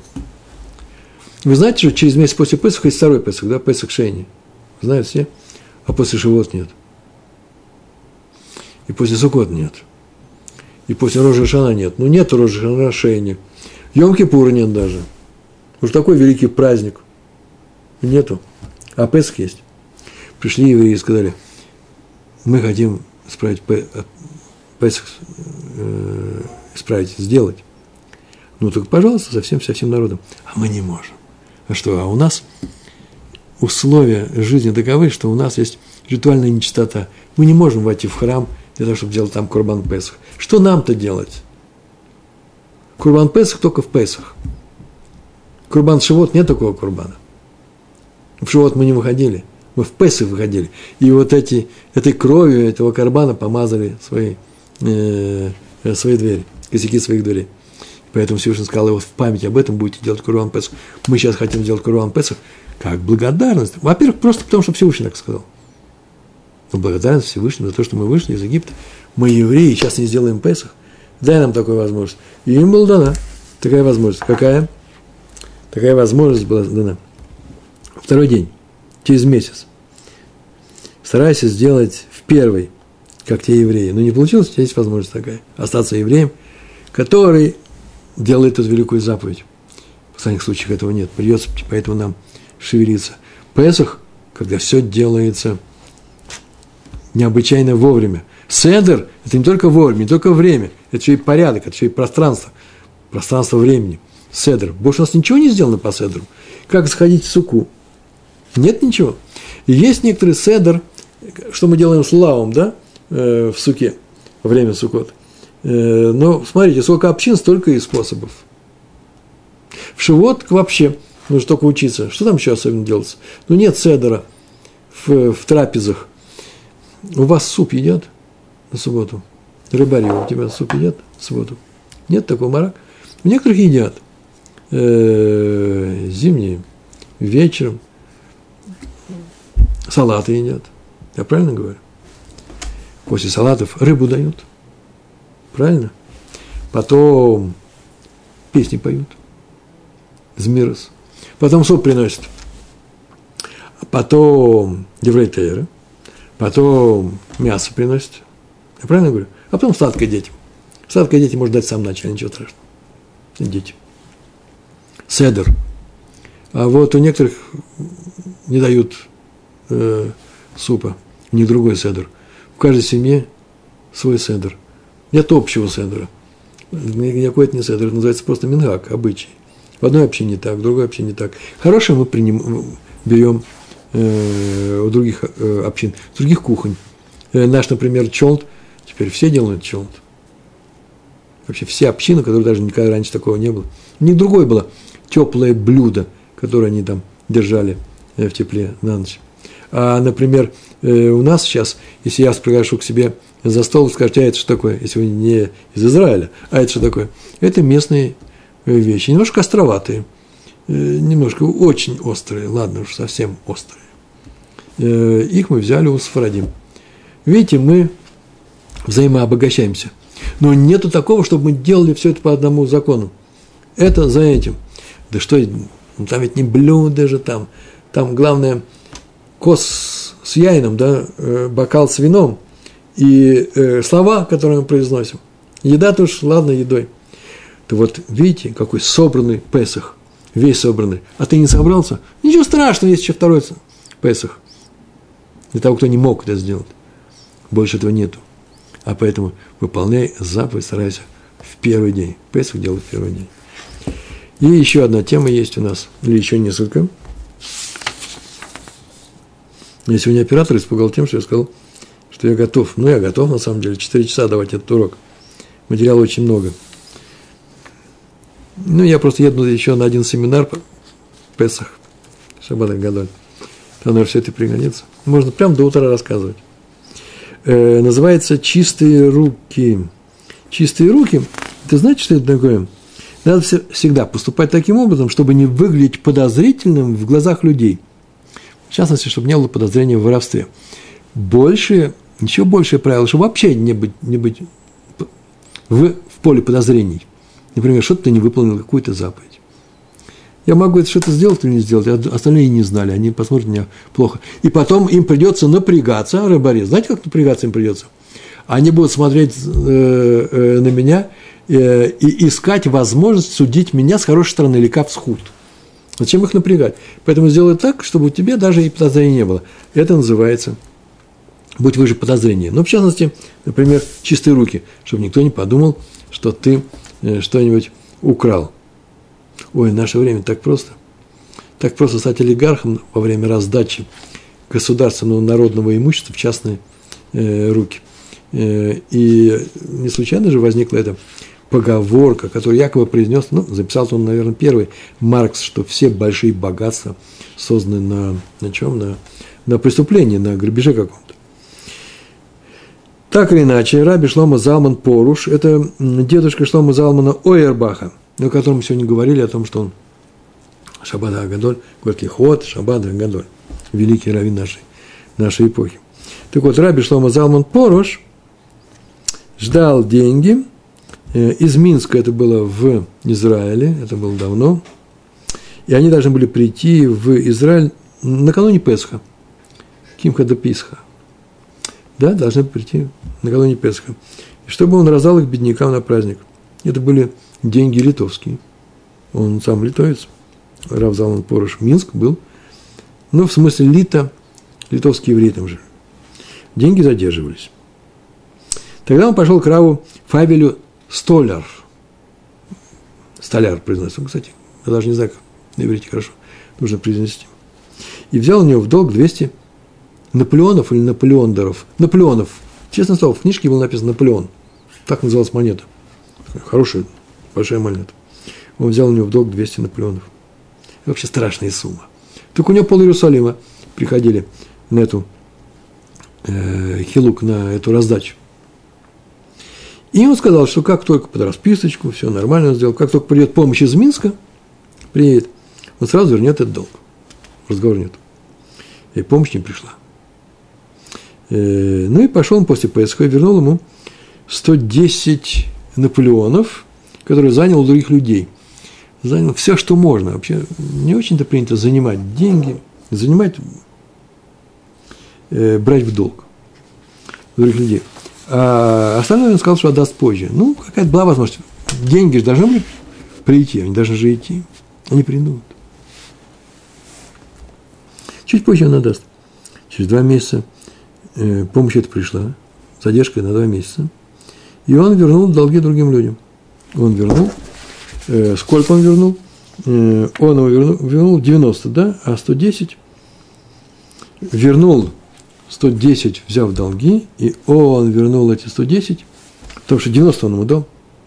Вы знаете, что через месяц после Песаха есть второй Песах, да, Песах Шейни. Знают все? А после Шивот нет. И после Суккот нет. И после Рош ха-Шана нет. Ну, нет Рош ха-Шана Шейни. Йом-Кипура нет даже. Уж такой великий праздник. Нету. А Песах есть. Пришли евреи и сказали, мы хотим исправить Песах, э, исправить, сделать. Ну, так, пожалуйста, со всем, со всем народом. А мы не можем. А что, а у нас условия жизни таковы, что у нас есть ритуальная нечистота. Мы не можем войти в храм для того, чтобы делать там Курбан Песах. Что нам-то делать? Курбан Песах только в Песах. Курбан Шивот нет такого курбана. В Шивот мы не выходили, мы в Песах выходили. И вот эти, этой кровью этого курбана помазали свои, э, свои двери, косяки своих дверей. Поэтому Всевышний сказал, и вот в память об этом будете делать Курбан Песах. Мы сейчас хотим сделать Курбан Песах как благодарность. Во-первых, просто потому, что Всевышний так сказал. Но благодарность Всевышнему за то, что мы вышли из Египта. Мы евреи, сейчас не сделаем Песах. Дай нам такую возможность. И им была дана такая возможность. Какая? Такая возможность была дана. Второй день, через месяц. Старайся сделать в первый, как те евреи. Но не получилось, у тебя есть возможность такая. Остаться евреем, который делает эту великую заповедь. В остальных случаях этого нет. Придется, поэтому нам шевелиться. Песах, когда все делается необычайно вовремя. Седер – это не только вовремя, не только время, это еще и порядок, это еще и пространство, пространство времени. Седер. Больше у нас ничего не сделано по седеру. Как сходить в суку? Нет ничего. И есть некоторый седер, что мы делаем с лавом, да, э, в суке, во время суккот. Э, но смотрите, сколько общин, столько и способов. В Шивот вообще нужно только учиться. Что там еще особенно делается? Ну, нет седера в, в трапезах. У вас суп едят на субботу? Рыбари, у тебя суп едят в субботу? Нет такого марак? У некоторых едят. Э, зимние, вечером. Салаты едят. Я правильно говорю? После салатов рыбу дают. Правильно? Потом песни поют. Змирос. Потом суп приносят. Потом деврей тейра. Потом мясо приносят. Я правильно говорю? А потом сладкое детям. Сладкое детям можно дать в самом начале, ничего страшного. Дети. Седер. А вот у некоторых не дают э, супа, ни другой седер. В каждой семье свой седер. Нет общего седера. Никакой это не седер, это называется просто мингак, обычай. В одной общине так, в другой общине так. Хорошее мы приним, берем э, у других э, общин, с других кухонь. Э, наш, например, чолт, теперь все делают чолт. Вообще все общины, которые даже никогда раньше такого не было. У них другое было теплое блюдо, которое они там держали в тепле на ночь. А, например, у нас сейчас, если я вас приглашу к себе за стол, скажете, а это что такое, если вы не из Израиля, а это что такое? Это местные вещи, немножко островатые, немножко очень острые, ладно уж, совсем острые. Их мы взяли у сфарадим. Видите, мы взаимообогащаемся. Но нету такого, чтобы мы делали все это по одному закону. Это за этим. Да что, там ведь не блюдо же там. Там главное кос с яйном, да, бокал с вином и э, слова, которые мы произносим. Еда-то уж, ладно, едой. То вот видите, какой собранный Песах. Весь собранный. А ты не собрался? Ничего страшного, есть еще второй Песах. Для того, кто не мог это сделать. Больше этого нету. А поэтому выполняй заповедь, старайся в первый день. Песах делай в первый день. И еще одна тема есть у нас, или еще несколько. Меня сегодня оператор испугал тем, что я сказал, что я готов. Ну, я готов, на самом деле, четыре часа давать этот урок. Материала очень много. Ну, я просто еду еще на один семинар по Песах, Шаббат аль-Гадоль. Там, наверное, все это пригодится. Можно прямо до утра рассказывать. Э, называется «Чистые руки». Чистые руки, ты знаете, что это такое? Надо всегда поступать таким образом, чтобы не выглядеть подозрительным в глазах людей. В частности, чтобы не было подозрения в воровстве. Больше, еще большее правило, чтобы вообще не быть, не быть в, в поле подозрений. Например, что-то ты не выполнил, какую-то заповедь. Я могу это что-то сделать или не сделать, а остальные не знали, они посмотрят на меня плохо. И потом им придется напрягаться, рыбари. Знаете, как напрягаться им придется? Они будут смотреть э, э, на меня э, и искать возможность судить меня с хорошей стороны, или капсхут. Зачем их напрягать? Поэтому сделай так, чтобы у тебя даже и подозрений не было. Это называется «будь выше подозрения». Но, в частности, например, чистые руки, чтобы никто не подумал, что ты э, что-нибудь украл. Ой, в наше время так просто. Так просто стать олигархом во время раздачи государственного народного имущества в частные э, руки. Э, и не случайно же возникла эта поговорка, которую якобы произнес, ну, записал он, наверное, первый, Маркс, что все большие богатства созданы на, на чем? На, на преступлении, на грабеже каком-то. Так или иначе, раби Шломо Залман Поруш, это дедушка Шломо Залмана Ойербаха, о котором мы сегодня говорили, о том, что он Шаббат ха-Гадоль, Горький ход, Шаббат ха-Гадоль, великий раввин нашей, нашей эпохи. Так вот, раби Шломо Залман Поруш ждал деньги из Минска, это было в Израиле, это было давно, и они должны были прийти в Израиль накануне Песха, Кимха да Писха, да, должны прийти накануне Песха, чтобы он раздал их беднякам на праздник. Это были деньги литовские, он сам литовец, рав Залман Поруш, Минск был, ну, в смысле лито, литовский еврей там же. Деньги задерживались. Тогда он пошел к раву Фавелю Столяр. Столяр произносится. Кстати, я даже не знаю, как на иврите хорошо нужно произнести. И взял у него в долг двести наполеонов или наполеондеров. Наполеонов. Честное слово, в книжке было написано Наполеон. Так называлась монета. Хорошая, большая монета. Он взял у него в долг двести наполеонов. Это вообще страшная сумма. Так у него пол Иерусалима приходили на эту э, хилук, на эту раздачу. И он сказал, что как только под расписочку, все нормально он сделал, как только придет помощь из Минска, приедет, он сразу вернет этот долг. Разговора нет. И помощь не пришла. Э, ну и пошел он после Песха и вернул ему сто десять наполеонов, которые занял у других людей. Занял все, что можно. Вообще не очень-то принято занимать деньги, занимать, э, брать в долг у других людей. А остальное он сказал, что отдаст позже. Ну, какая-то была возможность. Деньги же должны были прийти, они должны же идти. Они придут. Чуть позже он отдаст. Через два месяца э, помощь эта пришла, задержка на два месяца. И он вернул долги другим людям. Он вернул. Э, сколько он вернул? Э, он его вернул, вернул девяносто, да? А сто десять вернул. сто десять взяв долги, и он вернул эти сто десять, потому что девяносто он ему дал.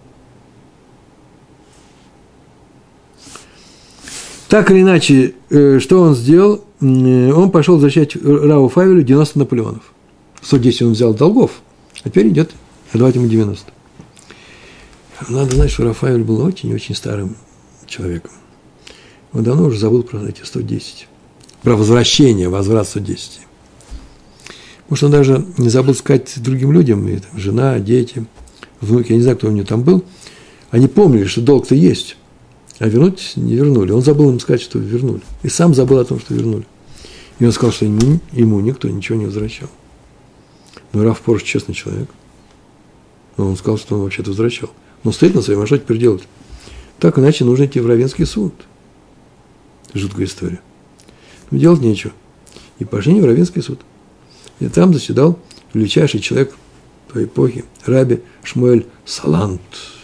Так или иначе, что он сделал? Он пошел возвращать раву Фавелю девяносто наполеонов. сто десять он взял долгов, а теперь идет отдавать ему девяносто. Надо знать, что рав Фавель был очень-очень старым человеком. Он давно уже забыл про эти сто десять. Про возвращение, возврат сто десять. Может, он даже не забыл сказать другим людям, и, там, жена, дети, внуки, я не знаю, кто у него там был, они помнили, что долг-то есть, а вернуть не вернули. Он забыл им сказать, что вернули. И сам забыл о том, что вернули. И он сказал, что ему, ему никто ничего не возвращал. Но рав Поруш честный человек. Но он сказал, что он вообще-то возвращал. Но стоит на своем, а что теперь делать? Так иначе нужно идти в раввинский суд. Жуткая история. Но делать нечего. И пошли в раввинский суд. И там заседал величайший человек той эпохи, раби Шмуэль Салант.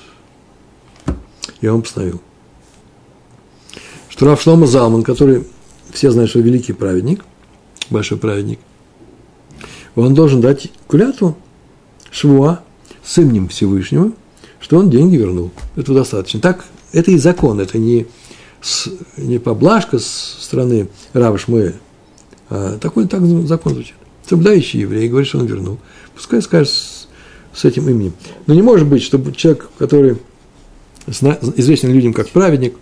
И он постановил, что рав Шломо Залман, который все знают, что великий праведник, большой праведник, он должен дать клятву, швуа, с именем Всевышнего, что он деньги вернул. Этого достаточно. Так, это и закон, это не, с, не поблажка с стороны рава Шмуэля, а такой так закон звучит. Соблюдающий еврей говорит, что он вернул. Пускай скажет с, с этим именем. Но не может быть, чтобы человек, который известен людям как праведник,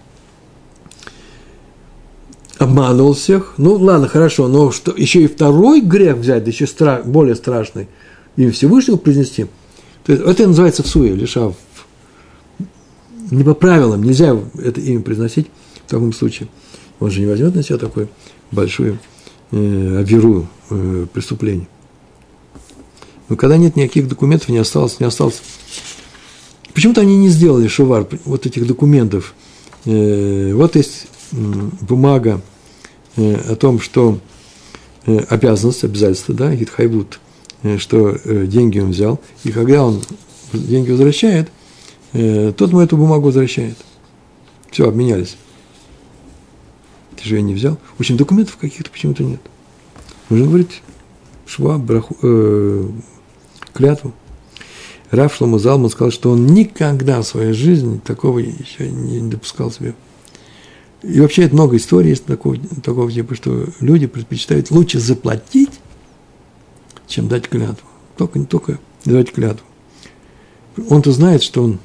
обманывал всех. Ну, ладно, хорошо, но что, еще и второй грех взять, да еще стра, более страшный, имя Всевышнего произнести, то есть, это называется всуя, лишав. Не по правилам, нельзя это имя произносить в таком случае. Он же не возьмет на себя такую большую э, авиру э, преступления. Но когда нет никаких документов, не осталось, не осталось. Почему-то они не сделали шувар, вот этих документов. Э, вот есть э, бумага э, о том, что э, обязанность, обязательство, да, гитхайвут, э, что э, деньги он взял, и когда он деньги возвращает, э, тот ему эту бумагу возвращает. Все, обменялись. Ты же ее не взял. В общем, документов каких-то почему-то нет. Нужно говорить шва, браху, э, клятву. Рав Шломо Залман сказал, что он никогда в своей жизни такого еще не допускал себе. И вообще это много историй есть такого, такого типа, что люди предпочитают лучше заплатить, чем дать клятву. Только не только давать клятву. Он-то знает, что он,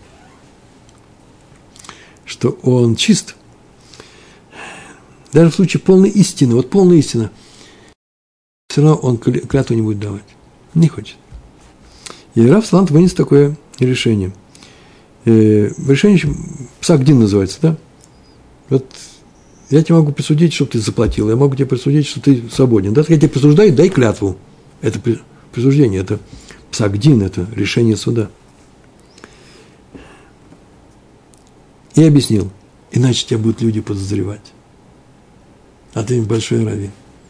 что он чист. Даже в случае полной истины, вот полная истина, все равно он клятву не будет давать. Не хочет. И Рав Салант вынес такое решение. Э, решение Псак-Дин называется, да? Вот я тебе могу присудить, чтобы ты заплатил, я могу тебе присудить, что ты свободен. Да, я тебе присуждаю, дай клятву. Это присуждение, это Псак-Дин, это решение суда. И объяснил, иначе тебя будут люди подозревать. А ты большой раввин,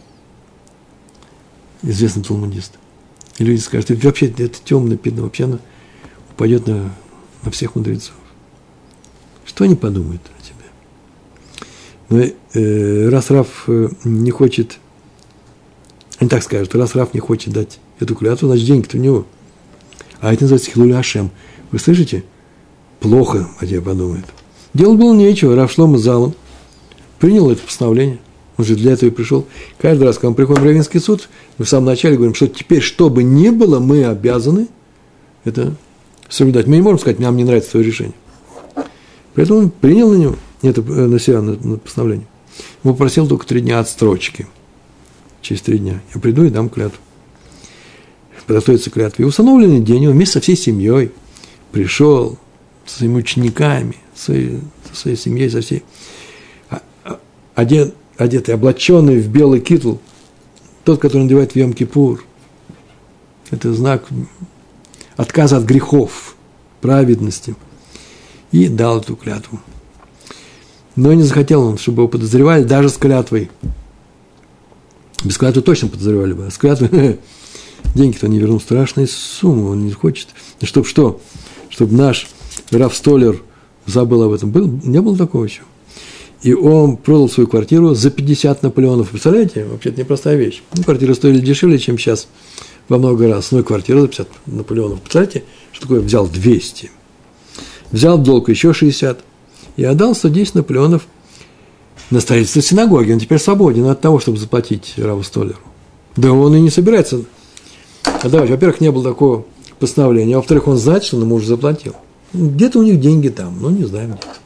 известный талмудист. И люди скажут, это вообще это темное пятно, вообще оно упадет на, на всех мудрецов. Что они подумают о тебе? Но э, раз Рав э, не хочет, они так скажут, раз Рав не хочет дать эту клятву, значит деньги-то у него. А это называется хилуль Ашем. Вы слышите? Плохо о тебе подумают. Делать было нечего. Рав Шломо Залман принял это постановление. Он же для этого и пришел. Каждый раз, когда мы приходим в Раввинский суд, мы в самом начале говорим, что теперь, что бы ни было, мы обязаны это соблюдать. Мы не можем сказать, нам не нравится твое решение. Поэтому он принял на него, это, на себя, на, на постановление. Ему попросил только три дня отстрочки. Через три дня. Я приду и дам клятву. Подготовиться к клятве. И в установленный день он вместе со всей семьей пришел, со своими учениками, со своей, со своей семьей, со всей, одет, одетый, облаченный в белый китл, тот, который надевает в Йом-Кипур. Это знак отказа от грехов, праведности. И дал эту клятву. Но не захотел он, чтобы его подозревали даже с клятвой. Без клятвы точно подозревали бы. А с клятвой деньги-то не вернул. Страшная сумма, он не хочет. И чтобы что? Чтобы наш Рав Столер забыл об этом. Был, не было такого еще. И он продал свою квартиру за пятьдесят наполеонов. Представляете? Вообще это непростая вещь. Ну, квартиры стоили дешевле, чем сейчас во много раз. Ну, и квартира за пятьдесят наполеонов. Представляете, что такое? Взял двести. Взял в долг еще шестьдесят. И отдал сто десять наполеонов на строительство синагоги. Он теперь свободен от того, чтобы заплатить Раву Столеру. Да он и не собирается отдавать. Во-первых, не было такого постановления. А во-вторых, он знает, что он ему уже заплатил. Где-то у них деньги там, но не знаем где.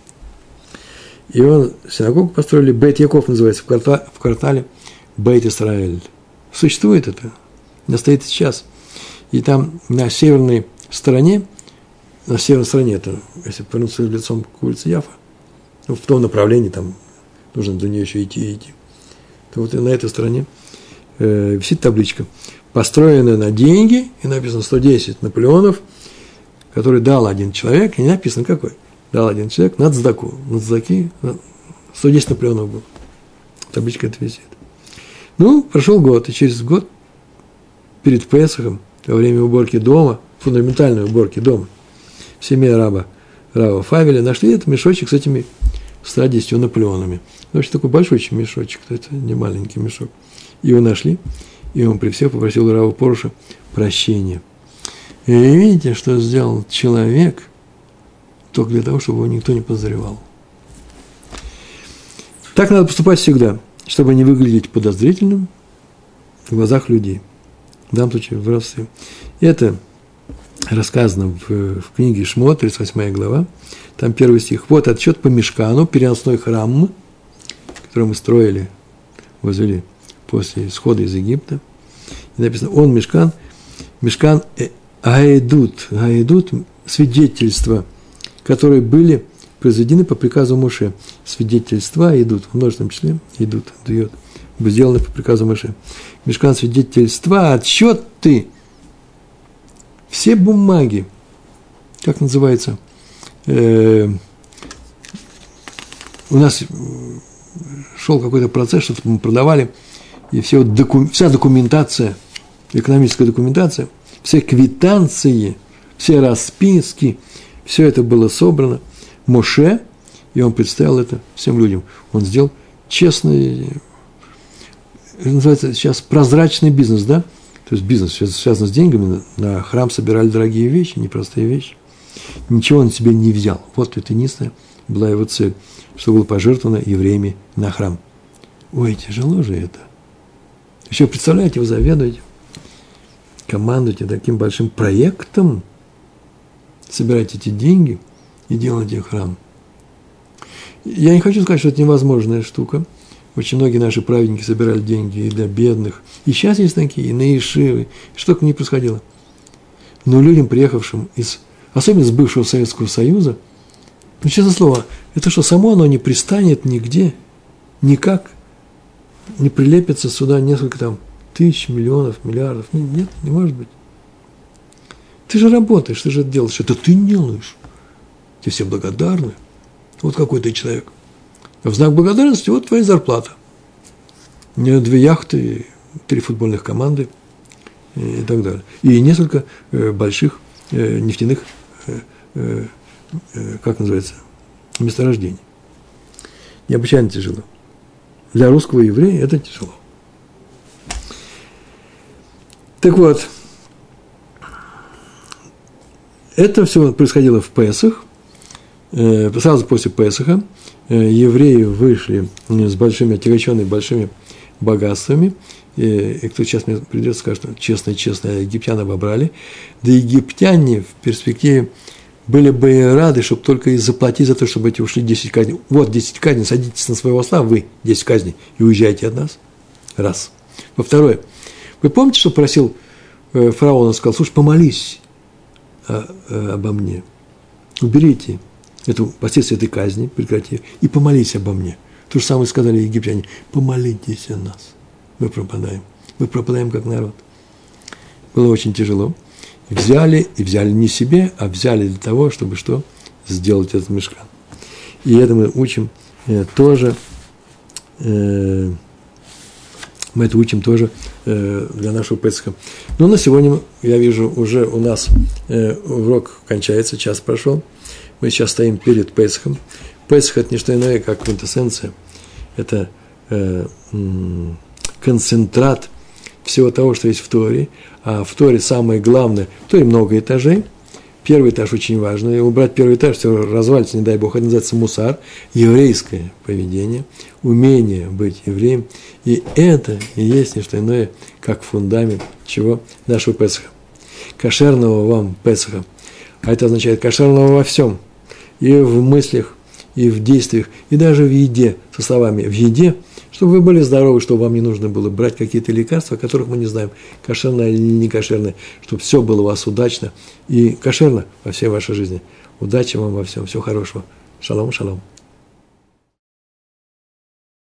И он синагогу построили, Бейт Яков называется, в квартале, в квартале Бейт Исраэль. Существует это, она стоит сейчас. И там на северной стороне, на северной стороне, это, если повернуться лицом к улице Яфа, ну, в том направлении, там нужно до нее еще идти и идти, то вот и на этой стороне э, висит табличка, построенная на деньги, и написано сто десять наполеонов, который дал один человек, и не написано какой. Дал один человек на цдаку. На цдаки сто десять наполеонов было. Табличка это висит. Ну, прошел год, и через год перед Песахом, во время уборки дома, фундаментальной уборки дома, в семье раба, раба Фавеля нашли этот мешочек с этими ста десятью наполеонами. Вообще такой большой мешочек, это не маленький мешок. Его нашли, и он при всех попросил рава Поруша прощения. И видите, что сделал человек только для того, чтобы его никто не подозревал. Так надо поступать всегда, чтобы не выглядеть подозрительным в глазах людей. В данном случае в воровстве. Это рассказано в, в книге Шмот, тридцать восьмая глава. Там первый стих. Вот отчет по Мишкану, переносной храм, который мы строили, возвели после исхода из Египта. И написано, он Мишкан, Мишкан Аэдут, Аэдут, свидетельства, которые были произведены по приказу Моше. Свидетельства идут, в множественном числе, идут, дает, сделаны по приказу Моше. Мишкан свидетельства, отчеты, все бумаги, как называется, э, у нас шел какой-то процесс, что-то мы продавали, и все, доку, вся документация, экономическая документация, все квитанции, все расписки, все это было собрано Моше, и он представил это всем людям. Он сделал честный, это называется сейчас прозрачный бизнес, да? То есть бизнес связан с деньгами, на храм собирали дорогие вещи, непростые вещи. Ничего он себе не взял. Вот это единственная была его цель, что было пожертвовано евреями на храм. Ой, тяжело же это. Еще представляете, вы заведуете, командуете таким большим проектом, собираете эти деньги и делаете храм. Я не хочу сказать, что это невозможная штука. Очень многие наши праведники собирали деньги и для бедных. И сейчас есть такие, и на Ешивы. Что только не происходило. Но людям, приехавшим из, особенно из бывшего Советского Союза, ну, честное слово, это что, само оно не пристанет нигде, никак не прилепится сюда несколько там тысяч, миллионов, миллиардов. Нет, не может быть. Ты же работаешь, ты же это делаешь. Это ты делаешь. Тебе все благодарны. Вот какой ты человек. А в знак благодарности вот твоя зарплата. У нее две яхты, три футбольных команды и так далее. И несколько э, больших э, нефтяных, э, э, э, как называется, месторождений. Необычайно тяжело. Для русского еврея это тяжело. Так вот, это все происходило в Песах. Сразу после Песаха евреи вышли с большими, отягощенными большими богатствами. И, и кто сейчас мне придет, скажет, что честно-честно египтян обобрали. Да египтяне в перспективе были бы рады, чтобы только и заплатить за то, чтобы эти ушли десять казней. Вот десять казней, садитесь на своего осла, вы десять казней, и уезжайте от нас. Раз. Во-второе, вы помните, что просил фараон, он сказал, слушай, помолись обо мне, уберите эту, последствия этой казни, прекрати, и помолись обо мне. То же самое сказали египтяне, помолитесь о нас, мы пропадаем, мы пропадаем как народ. Было очень тяжело. Взяли, и взяли не себе, а взяли для того, чтобы что? Сделать этот мишкан. И это мы учим э, тоже, э, мы это учим тоже э, для нашего Песаха. Но на сегодня, я вижу, уже у нас э, урок кончается, час прошел. Мы сейчас стоим перед Песахом. Песах – это не что иное, как квинтэссенция. Это э, м- концентрат всего того, что есть в Торе. А в Торе самое главное, в Торе много этажей. Первый этаж очень важный. Убрать первый этаж, все развалится, не дай Бог. Это называется мусар, еврейское поведение, умение быть евреем. И это и есть не что иное, как фундамент чего? Нашего Песаха. Кошерного вам Песаха. А это означает кошерного во всем. И в мыслях, и в действиях, и даже в еде. Со словами «в еде», чтобы вы были здоровы, чтобы вам не нужно было брать какие-то лекарства, о которых мы не знаем, кошерное или не кошерное, чтобы все было у вас удачно и кошерно во всей вашей жизни. Удачи вам во всем, всего хорошего. Шалом, шалом.